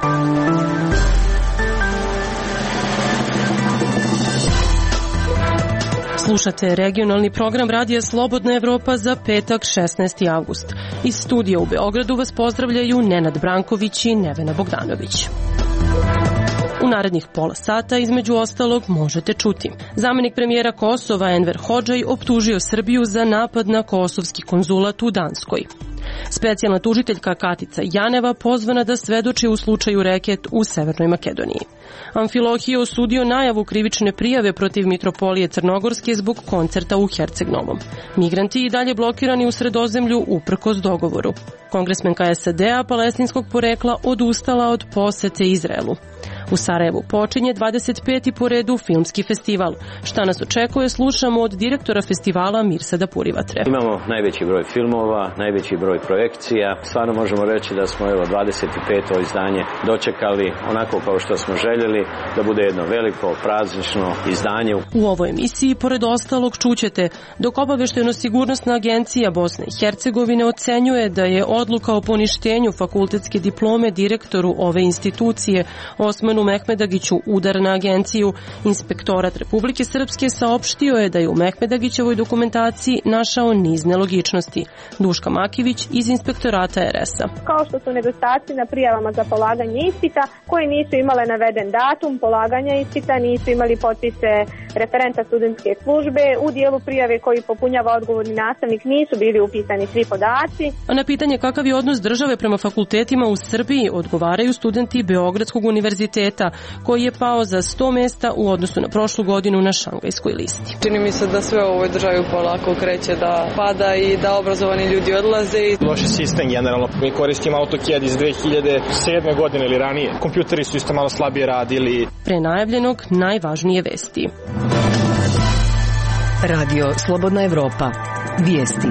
Slušate regionalni program Radija Slobodna Evropa za petak 16. avgust. Iz studija u Beogradu vas pozdravljaju Nenad Branković i Nevena Bogdanović. U narednih pola sata, između ostalog, možete čuti. Zamenik premijera Kosova Enver Hodžaj optužio Srbiju za napad na kosovski konzulat u Danskoj. Specijalna tužiteljka Katica Janeva pozvana da svedoči u slučaju reket u Severnoj Makedoniji. Amfilohije osudio najavu krivične prijave protiv mitropolije Crnogorske zbog koncerta u Herceg-Novom. Migranti i dalje blokirani u Sredozemlju uprkos dogovoru. Kongresmenka SAD-a palestinskog porekla odustala od posete Izraelu. U Sarajevu počinje 25. po redu filmski festival. Šta nas očekuje, slušamo od direktora festivala Mirsada Purivatre. Imamo najveći broj filmova, najveći broj projekcija. Stvarno možemo reći da smo 25. izdanje dočekali onako kao što smo željeli, da bude jedno veliko, praznično izdanje. U ovoj emisiji, pored ostalog, čućete dok Obaveštajno-sigurnosna agencija Bosne i Hercegovine ocenjuje da je odluka o poništenju fakultetske diplome direktoru ove institucije Osmanu Mehmedagiću udar na agenciju. Inspektorat Republike Srpske saopštio je da je u Mehmedagićevoj dokumentaciji našao niz nelogičnosti. Duška Makivić iz Inspektorata RS-a. Kao što su nedostaci na prijavama za polaganje ispita koje nisu imale naveden datum polaganja ispita, nisu imali potpise referenta studentske službe, u dijelu prijave koji popunjava odgovorni nastavnik nisu bili upisani svi podaci. A na pitanje kakav je odnos države prema fakultetima u Srbiji odgovaraju studenti Beogradskog univerziteta, koji je pao za 100 mesta u odnosu na prošlu godinu na šangajskoj listi. Čini mi se da sve u ovoj državi polako kreće da pada i da obrazovani ljudi odlaze. Loš sistem generalno. Mi koristimo AutoCAD iz 2007. godine ili ranije. Kompjuteri su isto malo slabije radili. Pre najavljenog najvažnije vesti. Radio Slobodna Evropa. Vijesti.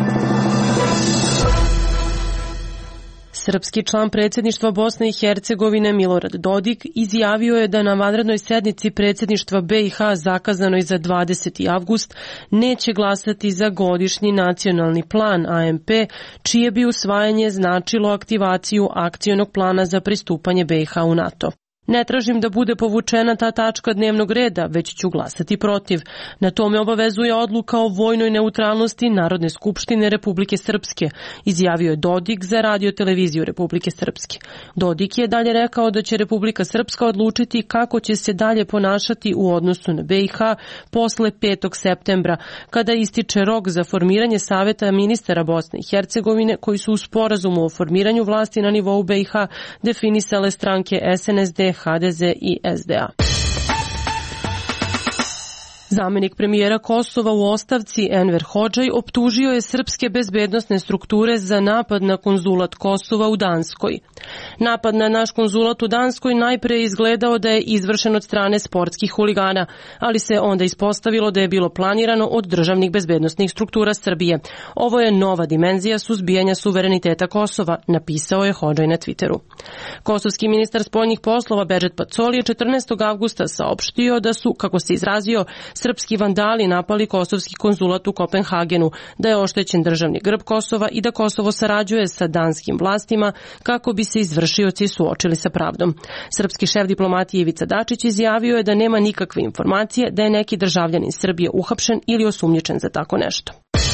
Srpski član predsjedništva Bosne i Hercegovine Milorad Dodik izjavio je da na vanrednoj sednici predsjedništva BiH zakazanoj za 20. avgust neće glasati za godišnji nacionalni plan AMP, čije bi usvajanje značilo aktivaciju akcionog plana za pristupanje BiH u NATO. Ne tražim da bude povučena ta tačka dnevnog reda, već ću glasati protiv. Na tome obavezuje odluka o vojnoj neutralnosti Narodne skupštine Republike Srpske, izjavio je Dodik za Radio-televiziju Republike Srpske. Dodik je dalje rekao da će Republika Srpska odlučiti kako će se dalje ponašati u odnosu na BiH posle 5. septembra, kada ističe rok za formiranje Saveta ministara Bosne i Hercegovine, koji su u sporazumu o formiranju vlasti na nivou BiH definisale stranke SNSD, HDZ i SDA. Zamenik premijera Kosova u ostavci Enver Hodžaj optužio je srpske bezbednosne strukture za napad na konzulat Kosova u Danskoj. Napad na naš konzulat u Danskoj najpre je izgledao da je izvršen od strane sportskih huligana, ali se onda ispostavilo da je bilo planirano od državnih bezbednosnih struktura Srbije. Ovo je nova dimenzija suzbijanja suvereniteta Kosova, napisao je Hodžaj na Twitteru. Kosovski ministar spoljnih poslova Bedžet Pacoli je 14. avgusta saopštio da su, kako se izrazio, srpski vandali napali kosovski konzulat u Kopenhagenu, da je oštećen državni grb Kosova i da Kosovo sarađuje sa danskim vlastima kako bi se izvršioci suočili sa pravdom. Srpski šef diplomatije Ivica Dačić izjavio je da nema nikakve informacije da je neki državljanin Srbije uhapšen ili osumnjičen za tako nešto.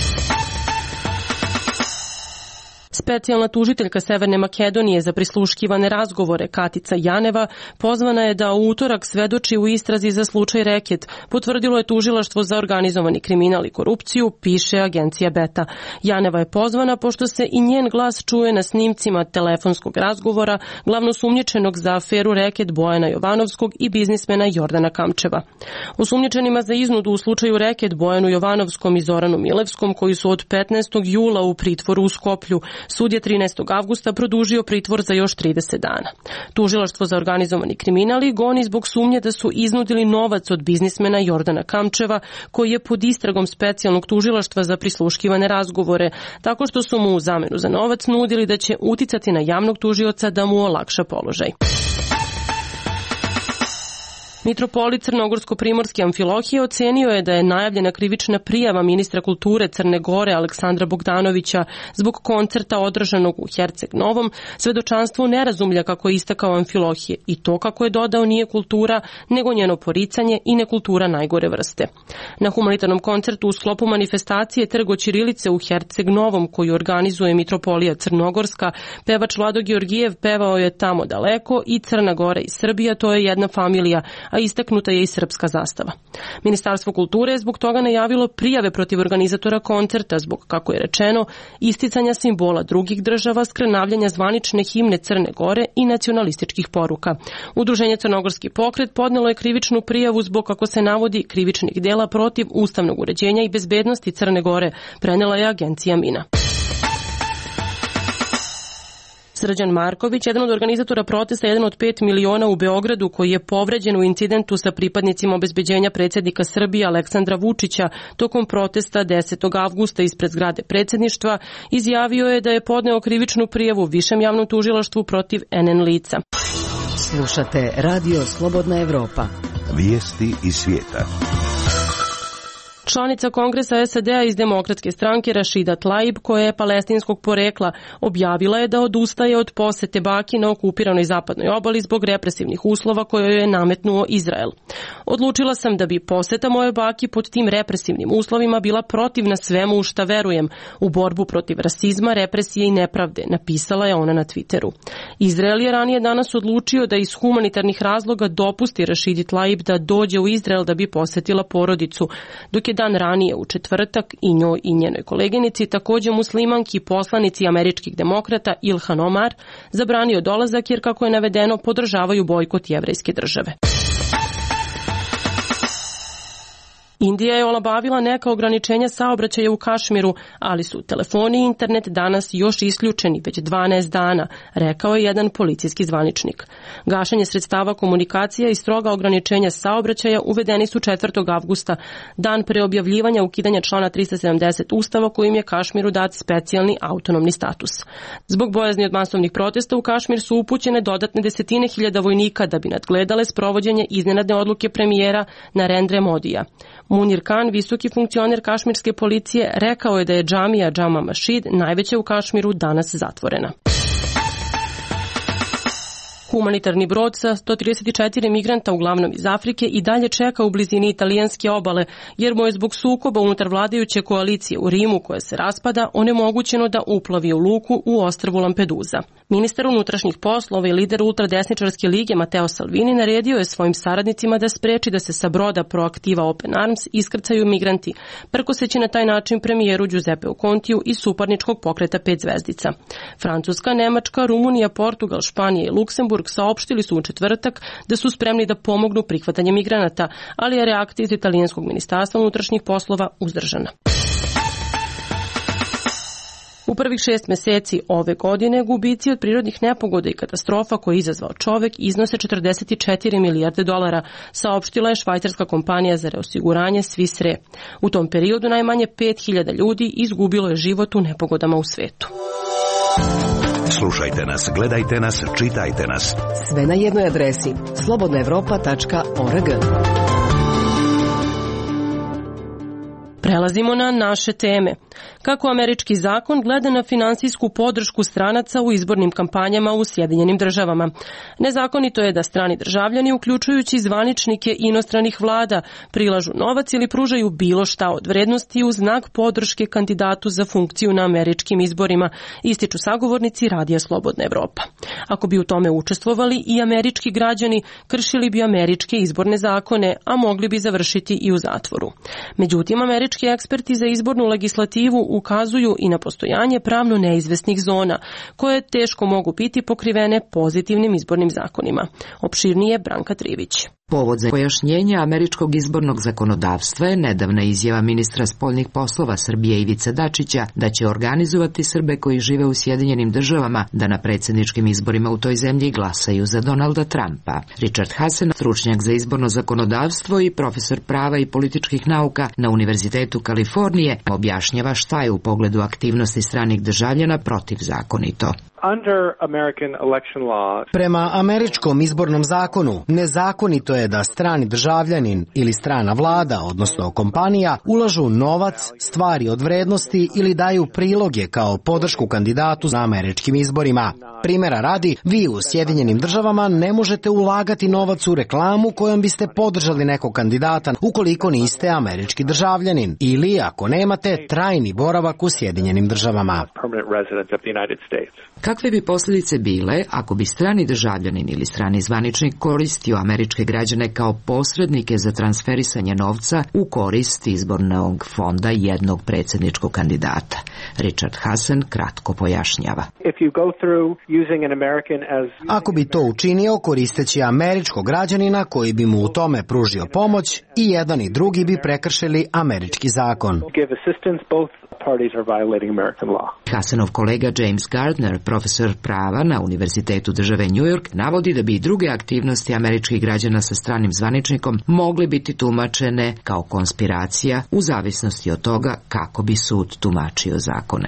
Specijalna tužiteljka Severne Makedonije za prisluškivane razgovore Katica Janeva pozvana je da u utorak svedoči u istrazi za slučaj reket, potvrdilo je tužilaštvo za organizovani kriminal i korupciju, piše agencija Beta. Janeva je pozvana pošto se i njen glas čuje na snimcima telefonskog razgovora glavnosumnjičenog za aferu reket Bojana Jovanovskog i biznismena Jordana Kamčeva. Osumnjičenima za iznudu u slučaju reket Bojanu Jovanovskom i Zoranu Milevskom, koji su od 15. jula u pritvoru u Skoplju, sud je 13. avgusta produžio pritvor za još 30 dana. Tužilaštvo za organizovani kriminal goni zbog sumnje da su iznudili novac od biznismena Jordana Kamčeva, koji je pod istragom specijalnog tužilaštva za prisluškivane razgovore, tako što su mu u zamenu za novac nudili da će uticati na javnog tužioca da mu olakša položaj. Mitropolit Crnogorsko-primorski Amfilohije ocenio je da je najavljena krivična prijava ministra kulture Crne Gore Aleksandra Bogdanovića zbog koncerta održanog u Herceg Novom svedočanstvo nerazumlja, kako je istakao Amfilohije, i to, kako je dodao, nije kultura nego njeno poricanje i nekultura najgore vrste. Na humanitarnom koncertu u sklopu manifestacije Trgo ćirilice u Herceg Novom, koju organizuje Mitropolija Crnogorska, pevač Vlado Georgijev pevao je Tamo daleko i Crna Gora i Srbija, to je jedna familija, a istaknuta je i srpska zastava. Ministarstvo kulture je zbog toga najavilo prijave protiv organizatora koncerta zbog, kako je rečeno, isticanja simbola drugih država, skrnavljanja zvanične himne Crne Gore i nacionalističkih poruka. Udruženje Crnogorski pokret podnelo je krivičnu prijavu zbog, kako se navodi, krivičnih dela protiv ustavnog uređenja i bezbednosti Crne Gore, prenela je agencija MINA. Srđan Marković, jedan od organizatora protesta Jedan od 5 miliona u Beogradu, koji je povređen u incidentu sa pripadnicima obezbeđenja predsjednika Srbije Aleksandra Vučića tokom protesta 10. avgusta ispred zgrade predsjedništva, izjavio je da je podneo krivičnu prijavu Višem javnom tužilaštvu protiv NN lica. Slušate Radio Slobodna Evropa. Vijesti iz svijeta. Članica Kongresa SAD-a iz Demokratske stranke Rashida Tlaib, koja je palestinskog porekla, objavila je da odustaje od posete baki na okupiranoj zapadnoj obali zbog represivnih uslova koje je nametnuo Izrael. Odlučila sam da bi poseta moje baki pod tim represivnim uslovima bila protivna svemu u šta verujem, u borbu protiv rasizma, represije i nepravde, napisala je ona na Twitteru. Izrael je ranije danas odlučio da iz humanitarnih razloga dopusti Rashidi Tlaib da dođe u Izrael da bi posetila porodicu, dok je dan ranije u četvrtak i njoj i njenoj koleginici, također muslimanki poslanici američkih demokrata Ilhan Omar, zabranio dolazak jer, kako je navedeno, podržavaju bojkot jevrejske države. Indija je olabavila neka ograničenja saobraćaja u Kašmiru, ali su telefoni i internet danas još isključeni već 12 dana, rekao je jedan policijski zvaničnik. Gašenje sredstava komunikacija i stroga ograničenja saobraćaja uvedeni su 4. avgusta, dan pre objavljivanja ukidanja člana 370 Ustava, kojim je Kašmiru dat specijalni autonomni status. Zbog bojazni od masovnih protesta u Kašmir su upućene dodatne desetine hiljada vojnika da bi nadgledale sprovođenje iznenadne odluke premijera Narendra Modija. Munir Khan, visoki funkcioner kašmirske policije, rekao je da je džamija Džama Mašid, najveća u Kašmiru, danas zatvorena. Humanitarni brod sa 134 migranta, uglavnom iz Afrike, i dalje čeka u blizini italijanske obale, jer mu je zbog sukoba unutar vladajuće koalicije u Rimu, koja se raspada, onemogućeno da uplovi u luku u ostrvu Lampedusa. Ministar unutrašnjih poslova i lider ultradesničarske lige Matteo Salvini naredio je svojim saradnicima da spreči da se sa broda Proaktiva Open Arms iskrcaju migranti, prkoseći na taj način premijeru Giuseppeu Contiju iz suparničkog pokreta 5 zvezdica. Francuska, Nemačka, Rumunija, Portugal, Španija i Luksemburg saopštili su u četvrtak da su spremni da pomognu prihvatanje migranata, ali je reakcija iz italijanskog ministarstva unutrašnjih poslova uzdržana. U prvih 6 meseci ove godine gubici od prirodnih nepogoda i katastrofa koje je izazvao čovek iznose 44 milijarde dolara, saopštila je švajcarska kompanija za reosiguranje Swiss Re. U tom periodu najmanje 5000 ljudi izgubilo je život u nepogodama u svetu. Slušajte nas, gledajte nas, čitajte nas. Sve na jednoj adresi slobodnaevropa.org. Prelazimo na naše teme. Kako američki zakon gleda na finansijsku podršku stranaca u izbornim kampanjama u Sjedinjenim državama? Nezakonito je da strani državljani, uključujući zvaničnike inostranih vlada, prilažu novac ili pružaju bilo šta od vrednosti u znak podrške kandidatu za funkciju na američkim izborima, ističu sagovornici Radija Slobodna Evropa. Ako bi u tome učestvovali i američki građani, kršili bi američke izborne zakone, a mogli bi završiti i u zatvoru. Međutim, američki eksperti za izbornu legislativu ukazuju i na postojanje pravno neizvesnih zona, koje teško mogu biti pokrivene pozitivnim izbornim zakonima. Opširnije Branka Trivić. Povod za pojašnjenje američkog izbornog zakonodavstva je nedavna izjava ministra spoljnih poslova Srbije Ivice Dačića da će organizovati Srbe koji žive u Sjedinjenim državama da na predsjedničkim izborima u toj zemlji glasaju za Donalda Trumpa. Richard Hasen, stručnjak za izborno zakonodavstvo i profesor prava i političkih nauka na Univerzitetu Kalifornije, objašnjava šta je u pogledu aktivnosti stranih državljana protivzakonito. Prema američkom izbornom zakonu, nezakonito je da strani državljanin ili strana vlada, odnosno kompanija, ulažu novac, stvari od vrednosti ili daju priloge kao podršku kandidatu na američkim izborima. Primera radi, vi u Sjedinjenim državama ne možete ulagati novac u reklamu kojom biste podržali nekog kandidata ukoliko niste američki državljanin ili ako nemate trajni boravak u Sjedinjenim državama. Kakve bi posljedice bile ako bi strani državljanin ili strani zvaničnik koristio američke građane kao posrednike za transferisanje novca u korist izbornog fonda jednog predsjedničkog kandidata? Richard Hasen kratko pojašnjava. Ako bi to učinio koristeći američkog građanina koji bi mu u tome pružio pomoć, i jedan i drugi bi prekršili američki zakon. Hasenov kolega James Gardner, profesor prava na Univerzitetu države New York, navodi da bi i druge aktivnosti američkih građana sa stranim zvaničnikom mogli biti tumačene kao konspiracija u zavisnosti od toga kako bi sud tumačio zakone.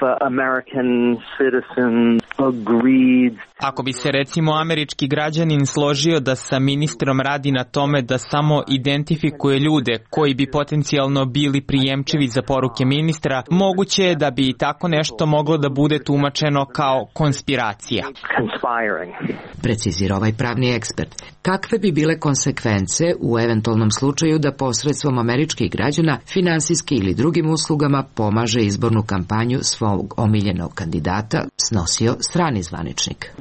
Ako bi se recimo američki građanin složio da sa ministrom radi na tome da samo identifikuje ljude koji bi potencijalno bili prijemčivi za poruke ministra, moguće je da bi tako nešto moglo da bude tumačeno kao konspiracija. Precizira ovaj pravni ekspert. Kakve bi bile konsekvence u eventualnom slučaju da posredstvom američkih građana finansijski ili drugim uslugama pomaže izbornu kampanju svog omiljenog kandidata, snosio strani zvaničnik?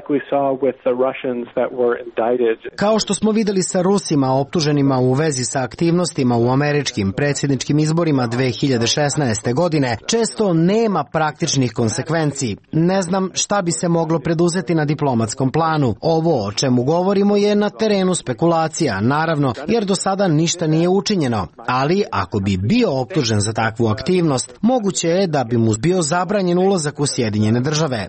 Kao što smo videli sa Rusima optuženima u vezi sa aktivnostima u američkim predsjedničkim izborima 2016. godine, često nema praktičnih konsekvenci. Ne znam šta bi se moglo preduzeti na diplomatskom planu. Ovo o čemu govorimo je na terenu spekulacija, naravno, jer do sada ništa nije učinjeno. Ali ako bi bio optužen za takvu aktivnost, moguće je da bi mu bio zabranjen ulazak u Sjedinjene države.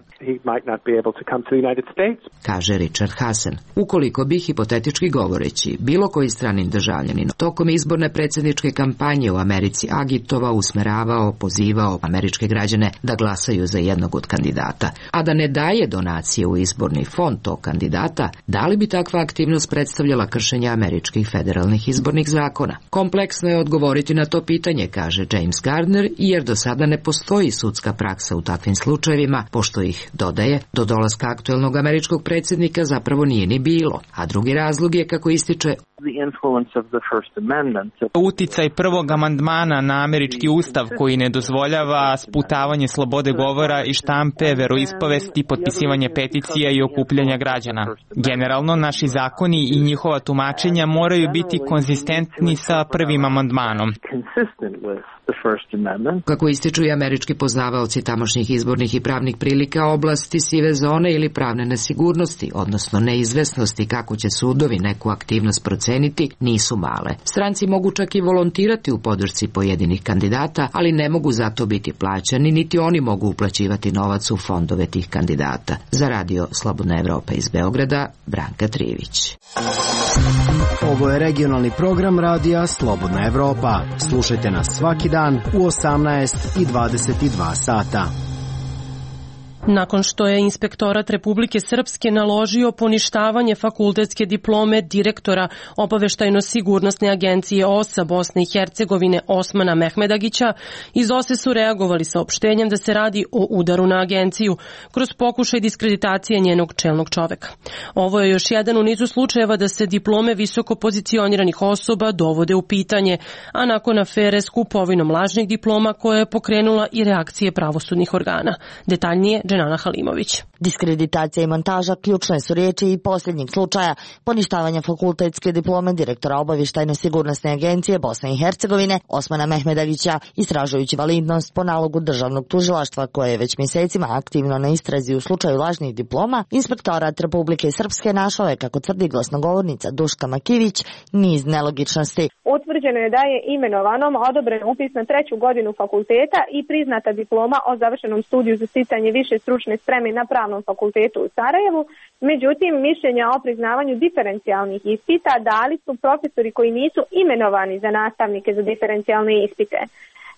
Kaže Richard Hasen. Ukoliko bi, hipotetički govoreći, bilo koji stranim državljanin tokom izborne predsjedničke kampanje u Americi agitovao, usmeravao, pozivao američke građane da glasaju za jednog od kandidata, a da ne daje donacije u izborni fond tog kandidata, da li bi takva aktivnost predstavljala kršenje američkih federalnih izbornih zakona? Kompleksno je odgovoriti na to pitanje, kaže James Gardner, jer do sada ne postoji sudska praksa u takvim slučajevima, pošto ih, dodaje, do dolaska aktuelnog američkog predsjednika zapravo nije ni bilo, a drugi razlog je, kako ističe, uticaj prvog amandmana na američki ustav koji ne dozvoljava sputavanje slobode govora i štampe, veroispovesti, potpisivanje peticija i okupljanja građana. Generalno, naši zakoni i njihova tumačenja moraju biti konzistentni sa prvim amandmanom. Kako ističu i američki poznavaoci tamošnjih izbornih i pravnih prilika, oblasti sive zone ili pravne nesigurnosti, odnosno neizvesnosti kako će sudovi neku aktivnost proceniti, nisu male. Stranci mogu čak i volontirati u podršci pojedinih kandidata, ali ne mogu zato biti plaćani, niti oni mogu uplaćivati novac u fondove tih kandidata. Za radio Slobodna Evropa iz Beograda, Branka Trivić. Ovo je regionalni program radija Slobodna Evropa. Slušajte nas svaki dan u 18 i 22 sata. Nakon što je Inspektorat Republike Srpske naložio poništavanje fakultetske diplome direktora Obaveštajno-sigurnosne agencije OSA Bosne i Hercegovine Osmana Mehmedagića, iz OSE su reagovali saopštenjem da se radi o udaru na agenciju kroz pokušaj diskreditacije njenog čelnog čoveka. Ovo je još jedan u nizu slučajeva da se diplome visoko pozicioniranih osoba dovode u pitanje, a nakon afere s kupovinom lažnih diploma koja je pokrenula i reakcije pravosudnih organa. Detaljnije Dženana Halimović. Diskreditacija i montaža ključne su riječi i posljednjeg slučaja poništavanja fakultetske diplome direktora Obavještajno-sigurnosne agencije Bosne i Hercegovine Osmana Mehmedagića, istražujući validnost po nalogu državnog tužilaštva koje je već mjesecima aktivno na istrazi u slučaju lažnih diploma. Inspektorat Republike Srpske našao je, kako tvrdi glasnogovornica Duška Makivić, niz nelogičnosti. Utvrđeno je da je imenovanom odobren upis na 3. godinu fakulteta i priznata diploma o završenom studiju za sticanje više stručne spreme na Pravnom fakultetu u Sarajevu. Međutim, mišljenja o priznavanju diferencijalnih ispita dali su profesori koji nisu imenovani za nastavnike za diferencijalne ispite.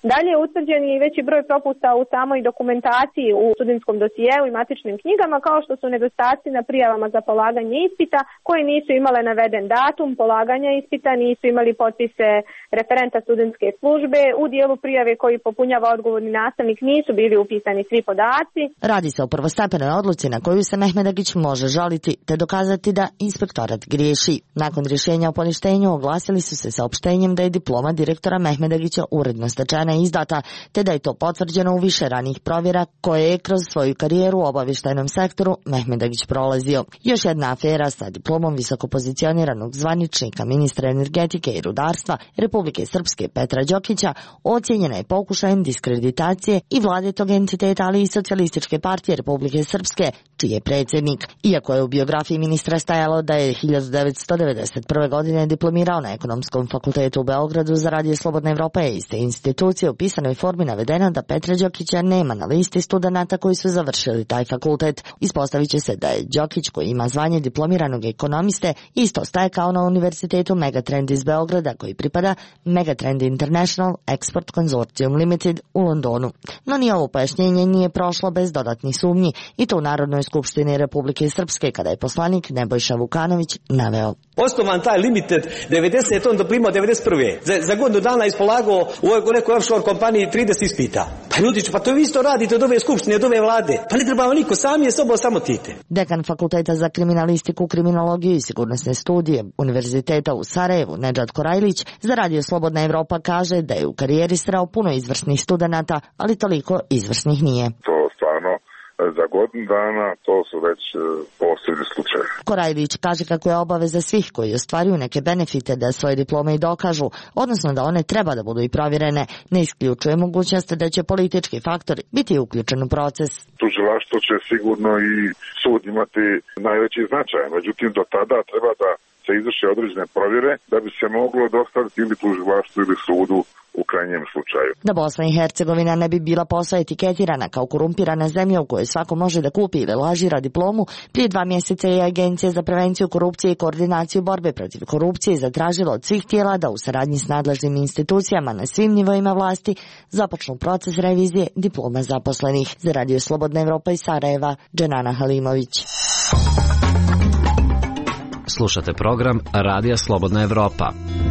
Dalje je utvrđen i veći broj propusta u samoj dokumentaciji u studentskom dosijeu i matičnim knjigama, kao što su nedostaci na prijavama za polaganje ispita koje nisu imale naveden datum polaganja ispita, nisu imali potpise referenta studentske službe, u dijelu prijave koji popunjava odgovorni nastavnik nisu bili upisani svi podaci. Radi se o prvostepenoj odluci na koju se Mehmedagić može žaliti te dokazati da inspektorat griješi. Nakon rješenja o poništenju oglasili su se saopštenjem da je diploma direktora Mehmedagića uredno stečena i izdata, te da je to potvrđeno u više ranijih provjera koje je kroz svoju karijeru u obavještajnom sektoru Mehmedagić prolazio. Još jedna afera sa diplomom visokopozicioniranog zvaničnika ministra energetike i rudarstva Republike Srpske Petra Đokića ocijenjena je pokušajem diskreditacije i vlade tog entiteta, ali i Socijalističke partije Republike Srpske, čiji je predsjednik. Iako je u biografiji ministra stajalo da je 1991. godine diplomirao na Ekonomskom fakultetu u Beogradu, za Radio Slobodna Evropa je iste institucije u pisanoj formi navedeno da Petra Đokića nema na listi studenata koji su završili taj fakultet. Ispostavit će se da je Đokić, koji ima zvanje diplomiranog ekonomiste, isto staje kao na Univerzitetu Megatrend iz Beograda, koji pripada Megatrend International Export Consortium Limited u Londonu. No ni ovo pojašnjenje nije prošlo bez dodatnih sumnji, i to u Narodnoj skupštini Republike Srpske, kada je poslanik Nebojša Vukanović naveo. Osnovan taj Limited 90, on doprimao 91. Za godinu dana ispolagao u nekoj offshore kompaniji 30 ispita. Pa ljudi, pa to vi isto radite od ove skupštine, od ove vlade. Pa ne treba niko, sami je sobom samotite. Dekan Fakulteta za kriminalistiku, kriminologiju i sigurnosne studije Univerziteta u Sarajevu, Nedžad Korajlić, za Radio Slobodna Evropa kaže da je u karijeri sreo puno izvrsnih studenata, ali toliko izvrsnih nije. To stvarno za godinu dana to su već posebni slučajevi. Korajlić kaže kako je obaveza svih koji ostvaruju neke benefite da svoje diplome i dokažu, odnosno da one treba da budu i provjerene. Ne isključuje mogućnost da će politički faktor biti uključen u proces. Tužilaštvo će sigurno i sud imati najveći značaj, međutim do tada treba da se izvrše određene provjere da bi se moglo dostaviti ili tužilaštvu ili sudu u krajnjem slučaju. Da Bosna i Hercegovina ne bi bila posve etiketirana kao korumpirana zemlja u kojoj svako može da kupi ili lažira diplomu, prije 2 mjeseca je Agencija za prevenciju korupcije i koordinaciju borbe protiv korupcije zatražila od svih tijela da u saradnji s nadležnim institucijama na svim nivoima vlasti započnu proces revizije diploma zaposlenih. Za Radio Slobodna Evropa iz Sarajeva, Dženana Halimović. Slušate program Radija Slobodna Evropa.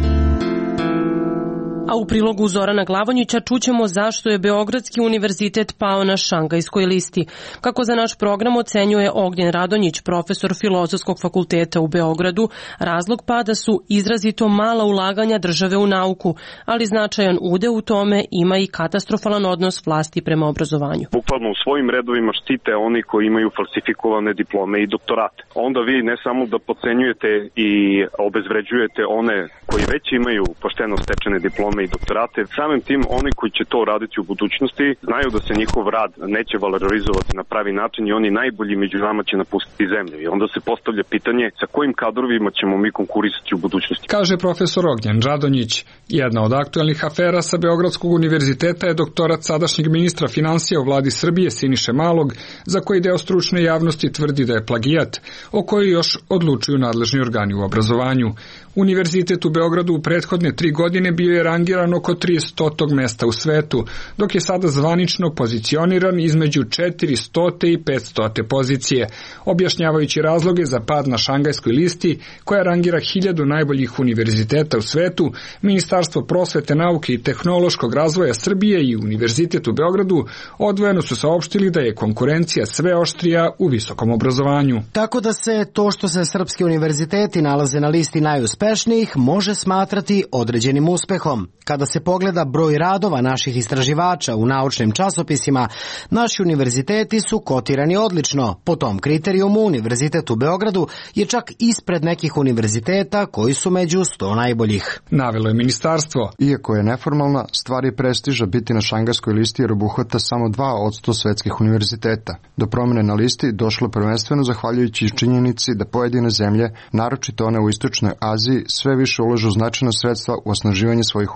A u prilogu Zorana Glavonjića čućemo zašto je Beogradski univerzitet pao na Šangajskoj listi. Kako za naš program ocenjuje Ognjen Radonjić, profesor Filozofskog fakulteta u Beogradu, razlog pada su izrazito mala ulaganja države u nauku, ali značajan udeo u tome ima i katastrofalan odnos vlasti prema obrazovanju. Bukvalno u svojim redovima štite oni koji imaju falsifikovane diplome i doktorate. Onda vi ne samo da podcenjujete i obezvređujete one koji već imaju pošteno stečene diplome i doktorate, samim tim oni koji će to raditi u budućnosti znaju da se njihov rad neće valorizovati na pravi način i oni najbolji među nama će napustiti zemlju. I onda se postavlja pitanje sa kojim kadrovima ćemo mi konkurisati u budućnosti. Kaže profesor Ognjen Radonjić. Jedna od aktuelnih afera sa Beogradskog univerziteta je doktorat sadašnjeg ministra finansija u vladi Srbije Siniše Malog, za koji deo stručne javnosti tvrdi da je plagijat, o kojoj još odlučuju nadležni organi u obrazovanju. Univerzitet u Beogradu u prethodne 3 godine bio je rangiran oko 300. mesta u svetu, dok je sada zvanično pozicioniran između 400. i 500. pozicije, objašnjavajući razloge za pad na Šangajskoj listi, koja rangira 1000 najboljih univerziteta u svetu. Ministarstvo prosvete, nauke i tehnološkog razvoja Srbije i Univerzitet u Beogradu odvojeno su saopštili da je konkurencija sve oštrija u visokom obrazovanju. Tako da se to što se srpski univerziteti nalaze na listi najuspešnijih može smatrati određenim uspehom. Kada se pogleda broj radova naših istraživača u naučnim časopisima, naši univerziteti su kotirani odlično. Po tom kriterijumu Univerzitet u Beogradu je čak ispred nekih univerziteta koji su među 100 najboljih. Navelo je ministarstvo. Iako je neformalna, stvar je prestiža biti na Šangajskoj listi jer obuhvata samo 2% svetskih univerziteta. Do promjene na listi došlo prvenstveno zahvaljujući činjenici da pojedine zemlje, naročito one u istočnoj Aziji, sve više ulažu značajna sredstva u osnaživanje svojih univerziteta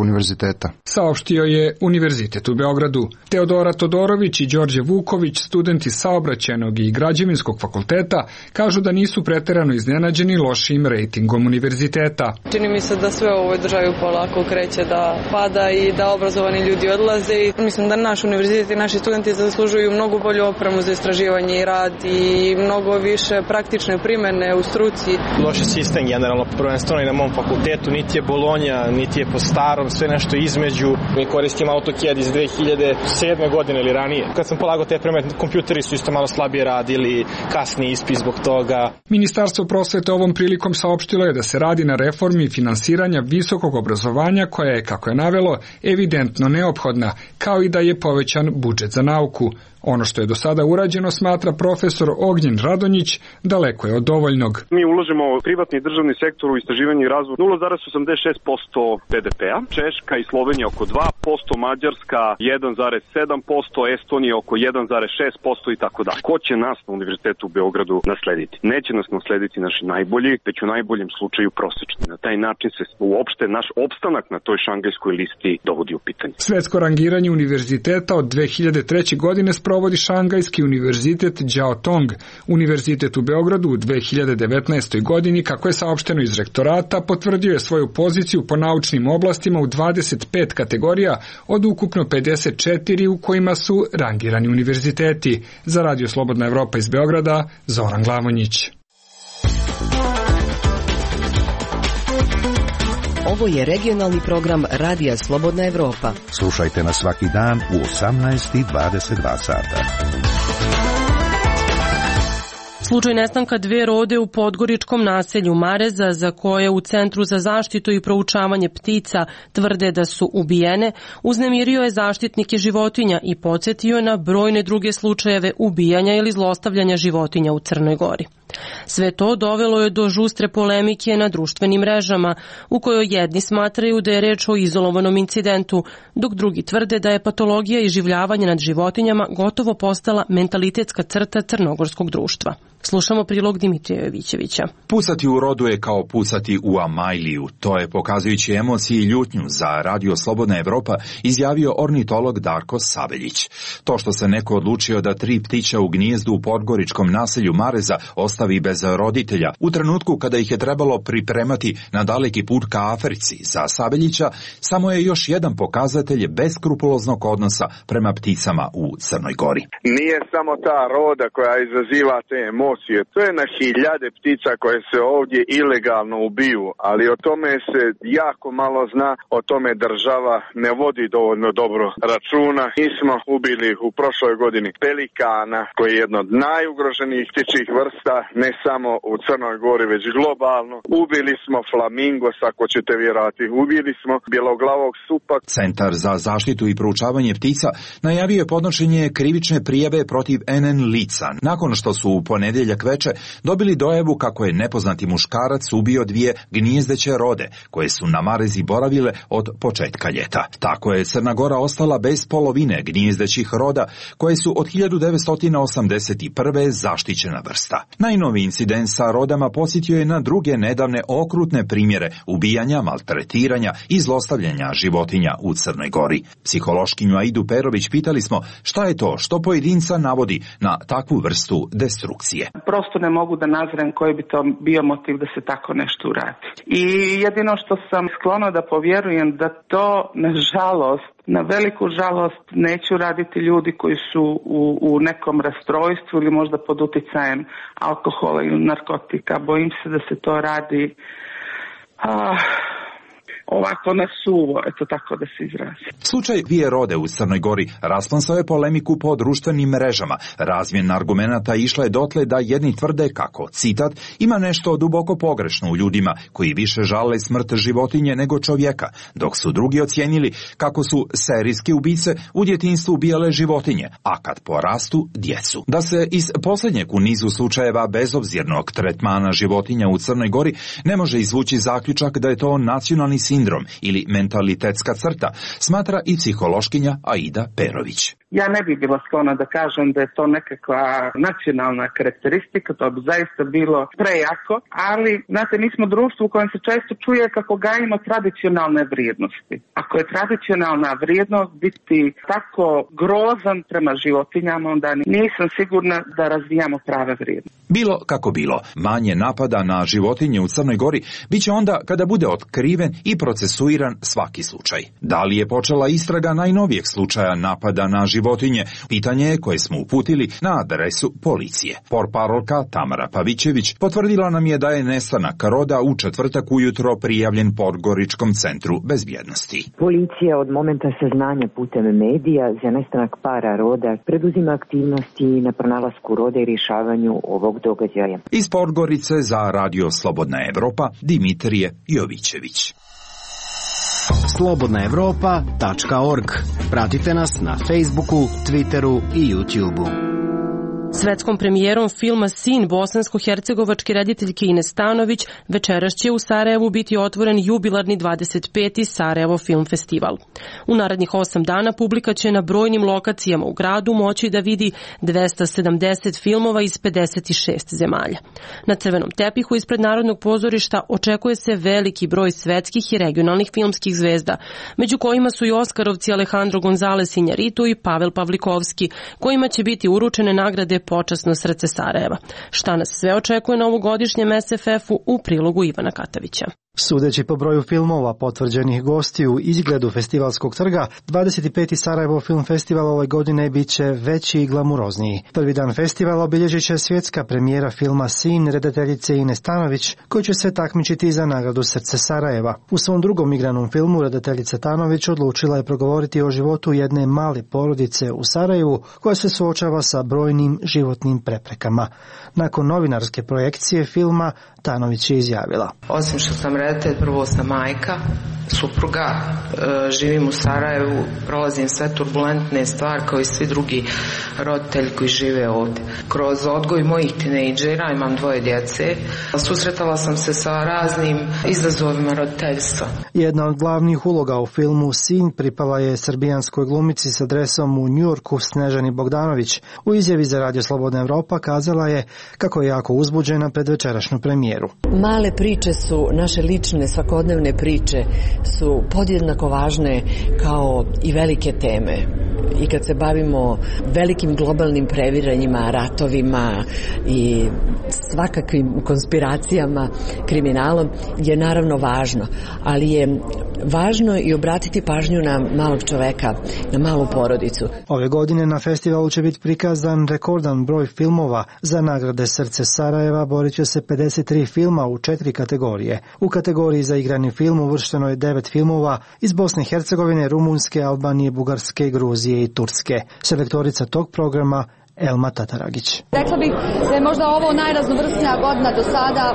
univerziteta. Saopštio je Univerzitet u Beogradu. Teodora Todorović i Đorđe Vuković, studenti Saobraćajnog i Građevinskog fakulteta, kažu da nisu preterano iznenađeni lošim rejtingom univerziteta. Čini mi se da sve u ovoj državi polako kreće da pada i da obrazovani ljudi odlaze. Mislim da naš univerzitet i naši studenti zaslužuju mnogo bolju opremu za istraživanje i rad i mnogo više praktične primene u struci. Loš sistem generalno, prvenstveno i na mom fakultetu, niti je Bolonja, niti je po starom, sve nešto između. Mi koristimo AutoCAD iz 2007. godine ili ranije. Kad sam polagao te predmete, kompjuteri su isto malo slabije radili, kasni ispit zbog toga. Ministarstvo prosvete ovom prilikom saopštilo je da se radi na reformi finansiranja visokog obrazovanja koja je, kako je navelo, evidentno neophodna, kao i da je povećan budžet za nauku. Ono što je do sada urađeno, smatra profesor Ognjen Radonjić, daleko je od dovoljnog. Mi ulažemo privatni i državni sektor u istraživanje i razvoj 0,86% BDP-a, Češka i Slovenija oko 2%, Mađarska 1,7%, Estonija oko 1,6% i tako da. Ko će nas na Univerzitetu u Beogradu naslediti? Neće nas naslediti naši najbolji, već u najboljem slučaju prosečni. Na taj način se uopšte naš opstanak na toj šangajskoj listi dovodi u pitanje. Svetsko rangiranje univerziteta od 2003. godine sprovodi Šangajski univerzitet Đao Tong. Univerzitet u Beogradu u 2019. godini, kako je saopšteno iz rektorata, potvrdio je svoju poziciju po naučnim oblastima u 25 kategorija od ukupno 54 u kojima su rangirani univerziteti. Za Radio Slobodna Evropa iz Beograda, Zoran Glavonjić. Ovo je regionalni program Radija Slobodna Evropa. Slušajte nas svaki dan u 18:22 sata. Slučaj nestanka dve rode u podgoričkom naselju Mareza, za koje u Centru za zaštitu i proučavanje ptica tvrde da su ubijene, uznemirio je zaštitnike životinja i podsjetio na brojne druge slučajeve ubijanja ili zlostavljanja životinja u Crnoj Gori. Sve to dovelo je do žustre polemike na društvenim mrežama, u kojoj jedni smatraju da je reč o izolovanom incidentu, dok drugi tvrde da je patologija i življavanje nad životinjama gotovo postala mentalitetska crta crnogorskog društva. Slušamo prilog Dimitrija Jovićevića. Pucati u rodu je kao pucati u Amajliju. To je, pokazujući emocije i ljutnju, za Radio Slobodna Evropa izjavio ornitolog Darko Sabeljić. To što se neko odlučio da 3 ptića u gnijezdu u podgoričkom naselju Mareza ostavi bez roditelja, u trenutku kada ih je trebalo pripremati na daleki put ka Africi, za Sabeljića samo je još jedan pokazatelj beskrupuloznog odnosa prema pticama u Crnoj Gori. Nije samo ta roda koja izaziva te emocije. To je na hiljade ptica koje se ovdje ilegalno ubiju, ali o tome se jako malo zna, o tome država ne vodi dovoljno dobro računa. Mi smo ubili u prošloj godini pelikana, koji je jedna od najugroženijih ptičjih vrsta, ne samo u Crnoj Gori, već globalno. Ubili smo flamingos, ako ćete vjerati. Ubili smo bjeloglavog supa. Centar za zaštitu i proučavanje ptica najavio je podnošenje krivične prijave protiv NN lica, nakon što su u ponedjeljak veče dobili dojavu kako je nepoznati muškarac ubio 2 gnijezdeće rode, koje su na Marezi boravile od početka ljeta. Tako je Crna Gora ostala bez polovine gnijezdećih roda, koje su od 1981. zaštićena vrsta. Najnoviji incident sa rodama podsjetio je na druge nedavne okrutne primjere ubijanja, maltretiranja i zlostavljanja životinja u Crnoj Gori. Psihološkinju Aidu Perović pitali smo šta je to što pojedinca navodi na takvu vrstu destrukcije. Prosto ne mogu da nazrem koji bi to bio motiv da se tako nešto uradi. I jedino što sam sklona da povjerujem da to, nažalost, na veliku žalost, neću raditi ljudi koji su u nekom rastrojstvu ili možda pod uticajem alkohola ili narkotika. Bojim se da se to radi ovako na suvo, eto tako da se izrazi. Slučaj 2 rode u Crnoj Gori rasplamsao je polemiku po društvenim mrežama. Razmjena argumenata išla je dotle da jedni tvrde kako, citat, ima nešto duboko pogrešno u ljudima koji više žale smrt životinje nego čovjeka, dok su drugi ocijenili kako su serijske ubice u djetinjstvu ubijale životinje, a kad porastu djecu. Da se iz posljednjeg u nizu slučajeva bezobzirnog tretmana životinja u Crnoj Gori ne može izvući zaključak da je to nacionalni sindrom ili mentalitetska crta, smatra i psihološkinja Aida Perović. Ja ne bih bila sklona da kažem da je to nekakva nacionalna karakteristika, to bi zaista bilo prejako, ali, znate, mi smo društvo u kojem se često čuje kako gajimo tradicionalne vrijednosti. Ako je tradicionalna vrijednost biti tako grozan prema životinjama, onda nisam sigurna da razvijamo prave vrijednosti. Bilo kako bilo, manje napada na životinje u Crnoj Gori biće onda kada bude otkriven i procesuiran svaki slučaj. Da li je počela istraga najnovijeg slučaja napada na životinje? Pitanje je koje smo uputili na adresu policije. Portparolka Tamara Pavićević potvrdila nam je da je nestanak roda u četvrtak ujutro prijavljen Podgoričkom centru bezbjednosti. Policija od momenta saznanja putem medija za nestanak para roda preduzima aktivnosti na pronalasku roda i rješavanju ovog događaja. Iz Podgorice za Radio Slobodna Evropa Dimitrije Jovićević. slobodnaevropa.org. Pratite nas na Facebooku, Twitteru i YouTubeu. Svetskom premijerom filma Sin bosansko-hercegovačke rediteljke Ines Stanović večeras će u Sarajevu biti otvoren jubilarni 25. Sarajevo film festival. U narednih 8 dana publika će na brojnim lokacijama u gradu moći da vidi 270 filmova iz 56 zemalja. Na crvenom tepihu ispred Narodnog pozorišta očekuje se veliki broj svetskih i regionalnih filmskih zvezda, među kojima su i Oskarovci Alejandro González Iñárritu i Pavel Pavlikovski, kojima će biti uručene nagrade Počasno srce Sarajeva. Šta nas sve očekuje na ovogodišnjem SFF-u u prilogu Ivana Katavića. Sudeći po broju filmova potvrđenih gostiju i izgledu festivalskog trga, 25. Sarajevo Film Festival ove godine bit će veći i glamurozniji. Prvi dan festivala obilježit će svjetska premijera filma Sin redateljice Ines Stanović, koji će se takmičiti za nagradu Srce Sarajeva. U svom drugom igranom filmu redateljica Stanović odlučila je progovoriti o životu jedne male porodice u Sarajevu koja se suočava sa brojnim životnim preprekama. Nakon novinarske projekcije filma Stanović je izjavila: Osim što sam redatelj, prvo sam majka, supruga, živim u Sarajevu, prolazim sve turbulentne stvari kao i svi drugi roditelji koji žive ovdje. Kroz odgoj mojih tinejdžera, imam 2 djece, susretala sam se sa raznim izazovima roditeljstva. Jedna od glavnih uloga u filmu Sin pripala je srbijanskoj glumici s adresom u Njujorku Snežani Bogdanović. U izjavi za Radio Slobodna Evropa kazala je kako je jako uzbuđena pred večerašnju premijeru. Male priče su naše lične, svakodnevne priče su podjednako važne kao i velike teme. I kad se bavimo velikim globalnim previranjima, ratovima i svakakvim konspiracijama, kriminalom, je naravno važno. Ali je važno i obratiti pažnju na malog čoveka, na malu porodicu. Ove godine na festivalu će biti prikazan rekordan broj filmova. Za nagrade Srce Sarajeva borit će se 53 filma u 4 kategorije. U kategoriji za igrani film uvršteno je 9 filmova iz Bosne i Hercegovine, Rumunjske, Albanije, Bugarske, Gruzije i Turske. Selektorica tog programa Elma Tataragić. Rekla bih da je možda ovo najraznovrsnija godina do sada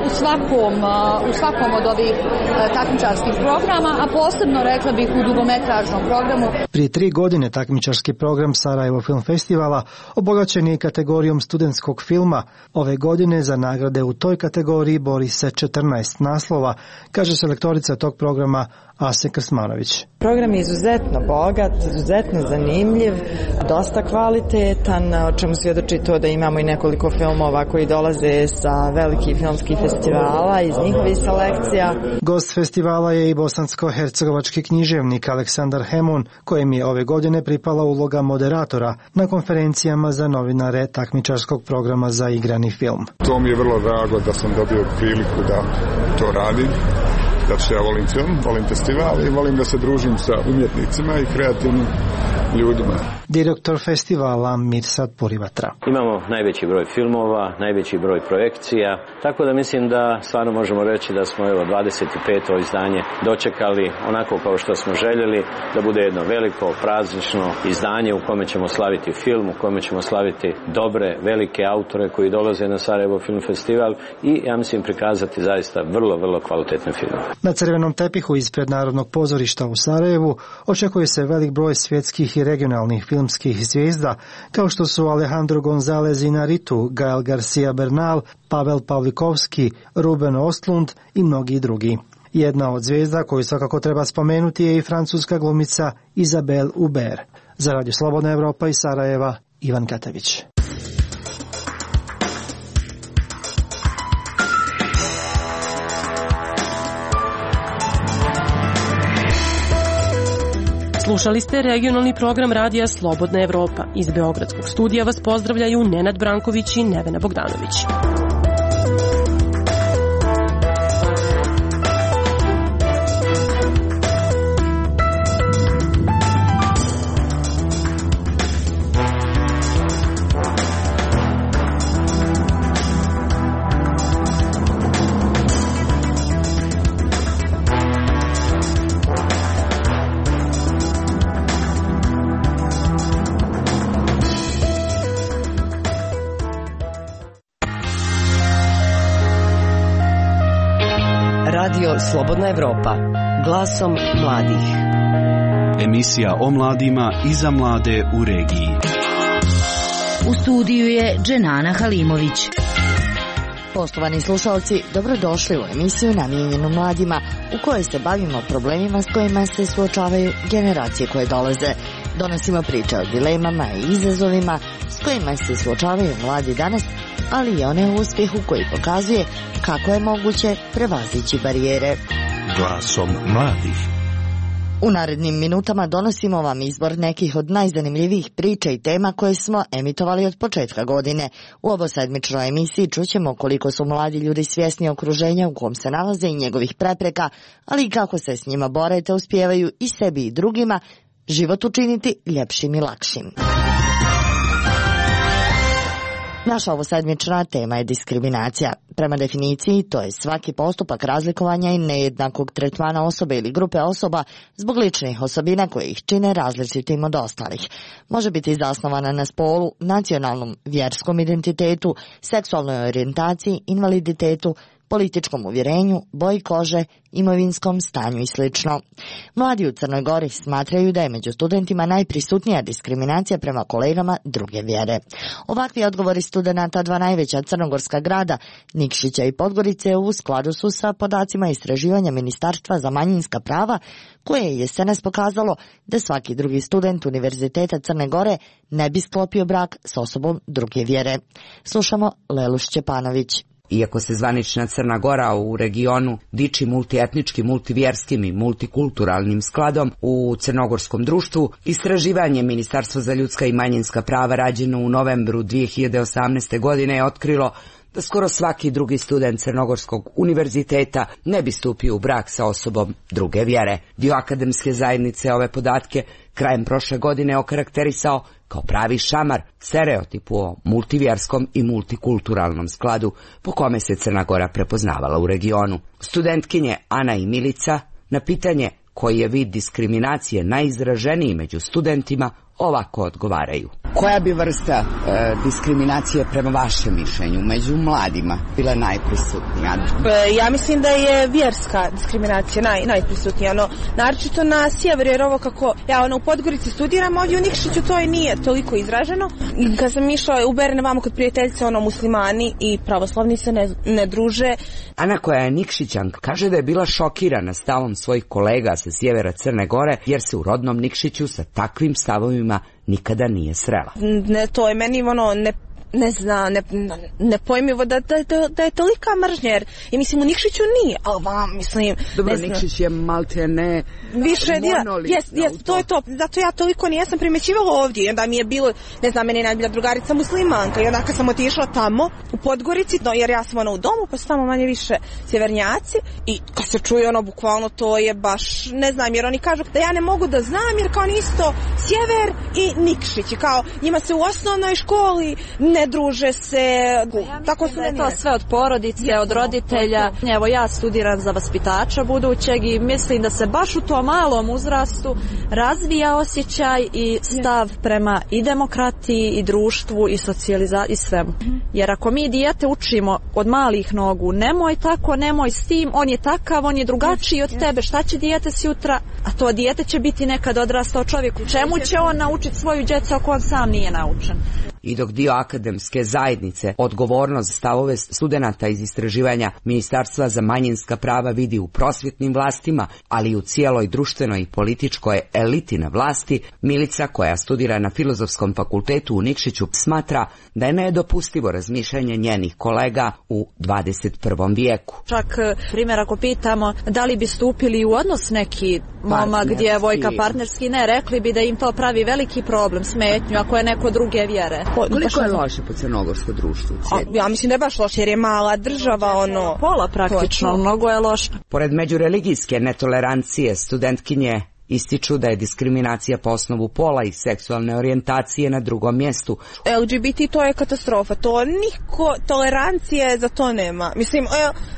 u svakom od ovih takmičarskih programa, a posebno rekla bih u dugometražnom programu. Prije 3 godine takmičarski program Sarajevo Film Festivala obogaćen je kategorijom studentskog filma. Ove godine za nagrade u toj kategoriji bori se 14 naslova, kaže selektorica tog programa Ase Krsmanović. Program je izuzetno bogat, izuzetno zanimljiv, dosta kvalitetan, o čemu svjedoči to da imamo i nekoliko filmova koji dolaze sa velikih filmskih festivala iz njihovih selekcija. Gost festivala je i bosansko-hercegovački književnik Aleksandar Hemun, kojem je ove godine pripala uloga moderatora na konferencijama za novinare takmičarskog programa za igrani film. To mi je vrlo drago da sam dobio priliku da to radim. Zato što ja volim film, volim festival i volim da se družim sa umjetnicima i kreativnim ljudima. Direktor festivala Mirsad Purivatra. Imamo najveći broj filmova, najveći broj projekcija, tako da mislim da stvarno možemo reći da smo 25. izdanje dočekali onako kao što smo željeli, da bude jedno veliko, praznično izdanje u kome ćemo slaviti film, u kome ćemo slaviti dobre, velike autore koji dolaze na Sarajevo Film Festival i ja mislim prikazati zaista vrlo, vrlo kvalitetne filmove. Na crvenom tepihu ispred Narodnog pozorišta u Sarajevu očekuje se velik broj svjetskih i regionalnih filmskih zvijezda, kao što su Alejandro González Iñárritu, Gael García Bernal, Pavel Pavlikovski, Ruben Östlund i mnogi drugi. Jedna od zvijezda koju svakako treba spomenuti je i francuska glumica Isabelle Huppert. Za Radio Slobodna Evropa iz Sarajeva, Ivan Katavić. Slušali ste regionalni program Radija Slobodna Evropa. Iz Beogradskog studija vas pozdravljaju Nenad Branković i Nevena Bogdanović. Radio Slobodna Evropa, glasom mladih. Emisija o mladima i za mlade u regiji. U studiju je Dženana Halimović. Poštovani slušalci, dobrodošli u emisiju namijenjenu mladima u kojoj se bavimo problemima s kojima se suočavaju generacije koje dolaze. Donosimo priče o dilemama i izazovima s kojima se suočavaju mladi danas, ali i one u uspjehu koji pokazuje kako je moguće prevazići barijere. Glasom mladih. U narednim minutama donosimo vam izbor nekih od najzanimljivijih priča i tema koje smo emitovali od početka godine. U ovosedmičnoj emisiji čućemo koliko su mladi ljudi svjesni okruženja u kom se nalaze i njegovih prepreka, ali i kako se s njima bore te uspijevaju i sebi i drugima život učiniti ljepšim i lakšim. Naša ovosedmična tema je diskriminacija. Prema definiciji, to je svaki postupak razlikovanja i nejednakog tretmana osobe ili grupe osoba zbog ličnih osobina koje ih čine različitim od ostalih. Može biti zasnovana na spolu, nacionalnom, vjerskom identitetu, seksualnoj orijentaciji, invaliditetu, političkom uvjerenju, boji kože, imovinskom stanju i sl. Mladi u Crnoj Gori smatraju da je među studentima najprisutnija diskriminacija prema kolegama druge vjere. Ovakvi odgovori studenata dva najveća crnogorska grada, Nikšića i Podgorice, u skladu su sa podacima istraživanja Ministarstva za manjinska prava, koje je jesenas pokazalo da svaki drugi student Univerziteta Crne Gore ne bi sklopio brak s osobom druge vjere. Slušamo Lelu Šćepanović. Iako se zvanična Crna Gora u regionu diči multietničkim, multivjerskim i multikulturalnim skladom u crnogorskom društvu, istraživanje Ministarstva za ljudska i manjinska prava rađeno u novembru 2018. godine je otkrilo da skoro svaki drugi student Crnogorskog univerziteta ne bi stupio u brak sa osobom druge vjere. Dio akademske zajednice ove podatke krajem prošle godine okarakterisao kao pravi šamar, stereotipu o multivjerskom i multikulturalnom skladu po kome se Crna Gora prepoznavala u regionu. Studentkinje Ana i Milica na pitanje koji je vid diskriminacije najizraženiji među studentima ovako odgovaraju. Koja bi vrsta diskriminacije prema vašem mišljenju među mladima bila najprisutnija? Ja mislim da je vjerska diskriminacija najprisutnija. Naročito na sjeveru, jer ovo kako ja u Podgorici studiram, ovdje u Nikšiću to i nije toliko izraženo. Kad sam išla u Berne vamo kod prijateljice, muslimani i pravoslavni se ne druže. Ana, koja je Nikšićanka, kaže da je bila šokirana stavom svojih kolega sa sjevera Crne Gore, jer se u rodnom Nikšiću sa takvim stavovima nikada nije srela. To je meni nepojmivo da je tolika mržnja, jer i mislim u Nikšiću nije, ali vam mislim... Dobro, Nikšić je malte ne više, to je to, zato ja toliko nijesam primjećivala ovdje i onda mi je bilo, meni je najbolja drugarica muslimanka i onda kad sam otišla tamo u Podgorici, jer ja sam u domu, pa su tamo manje više sjevernjaci i kad se čuje bukvalno to je baš, jer oni kažu da ja ne mogu da znam jer kao nisto sjever i Nikšić, kao njima se u osnovnoj školi ne druže se, tako su to sve od porodice, od roditelja. Evo ja studiram za vaspitača budućeg i mislim da se baš u tom malom uzrastu razvija osjećaj i stav prema i demokratiji i društvu i socijalizaciji i svemu. Jer ako mi dijete učimo od malih nogu, nemoj tako, nemoj s tim, on je takav, on je drugačiji od tebe, šta će dijete sutra, a to dijete će biti nekad odrastao čovjek, u čemu će on naučiti svoju djecu ako on sam nije naučen. I dok dio akademske zajednice odgovornost za stavove studenata iz istraživanja Ministarstva za manjinska prava vidi u prosvjetnim vlastima, ali i u cijeloj društvenoj i političkoj eliti na vlasti, Milica, koja studira na Filozofskom fakultetu u Nikšiću, smatra da je nedopustivo razmišljanje njenih kolega u 21. vijeku. Čak, primjer, ako pitamo da li bi stupili u odnos neki momak, djevojka, partnerski, ne, rekli bi da im to pravi veliki problem, smetnju, ako je neko druge vjere. Koliko je loše po crnogorsko društvu? Ja mislim da je baš loše jer je mala država, pola praktično, mnogo je loše. Pored međureligijske netolerancije, studentkinje ističu da je diskriminacija po osnovu pola i seksualne orijentacije na drugom mjestu. LGBT to je katastrofa, to niko tolerancije za to nema. Mislim,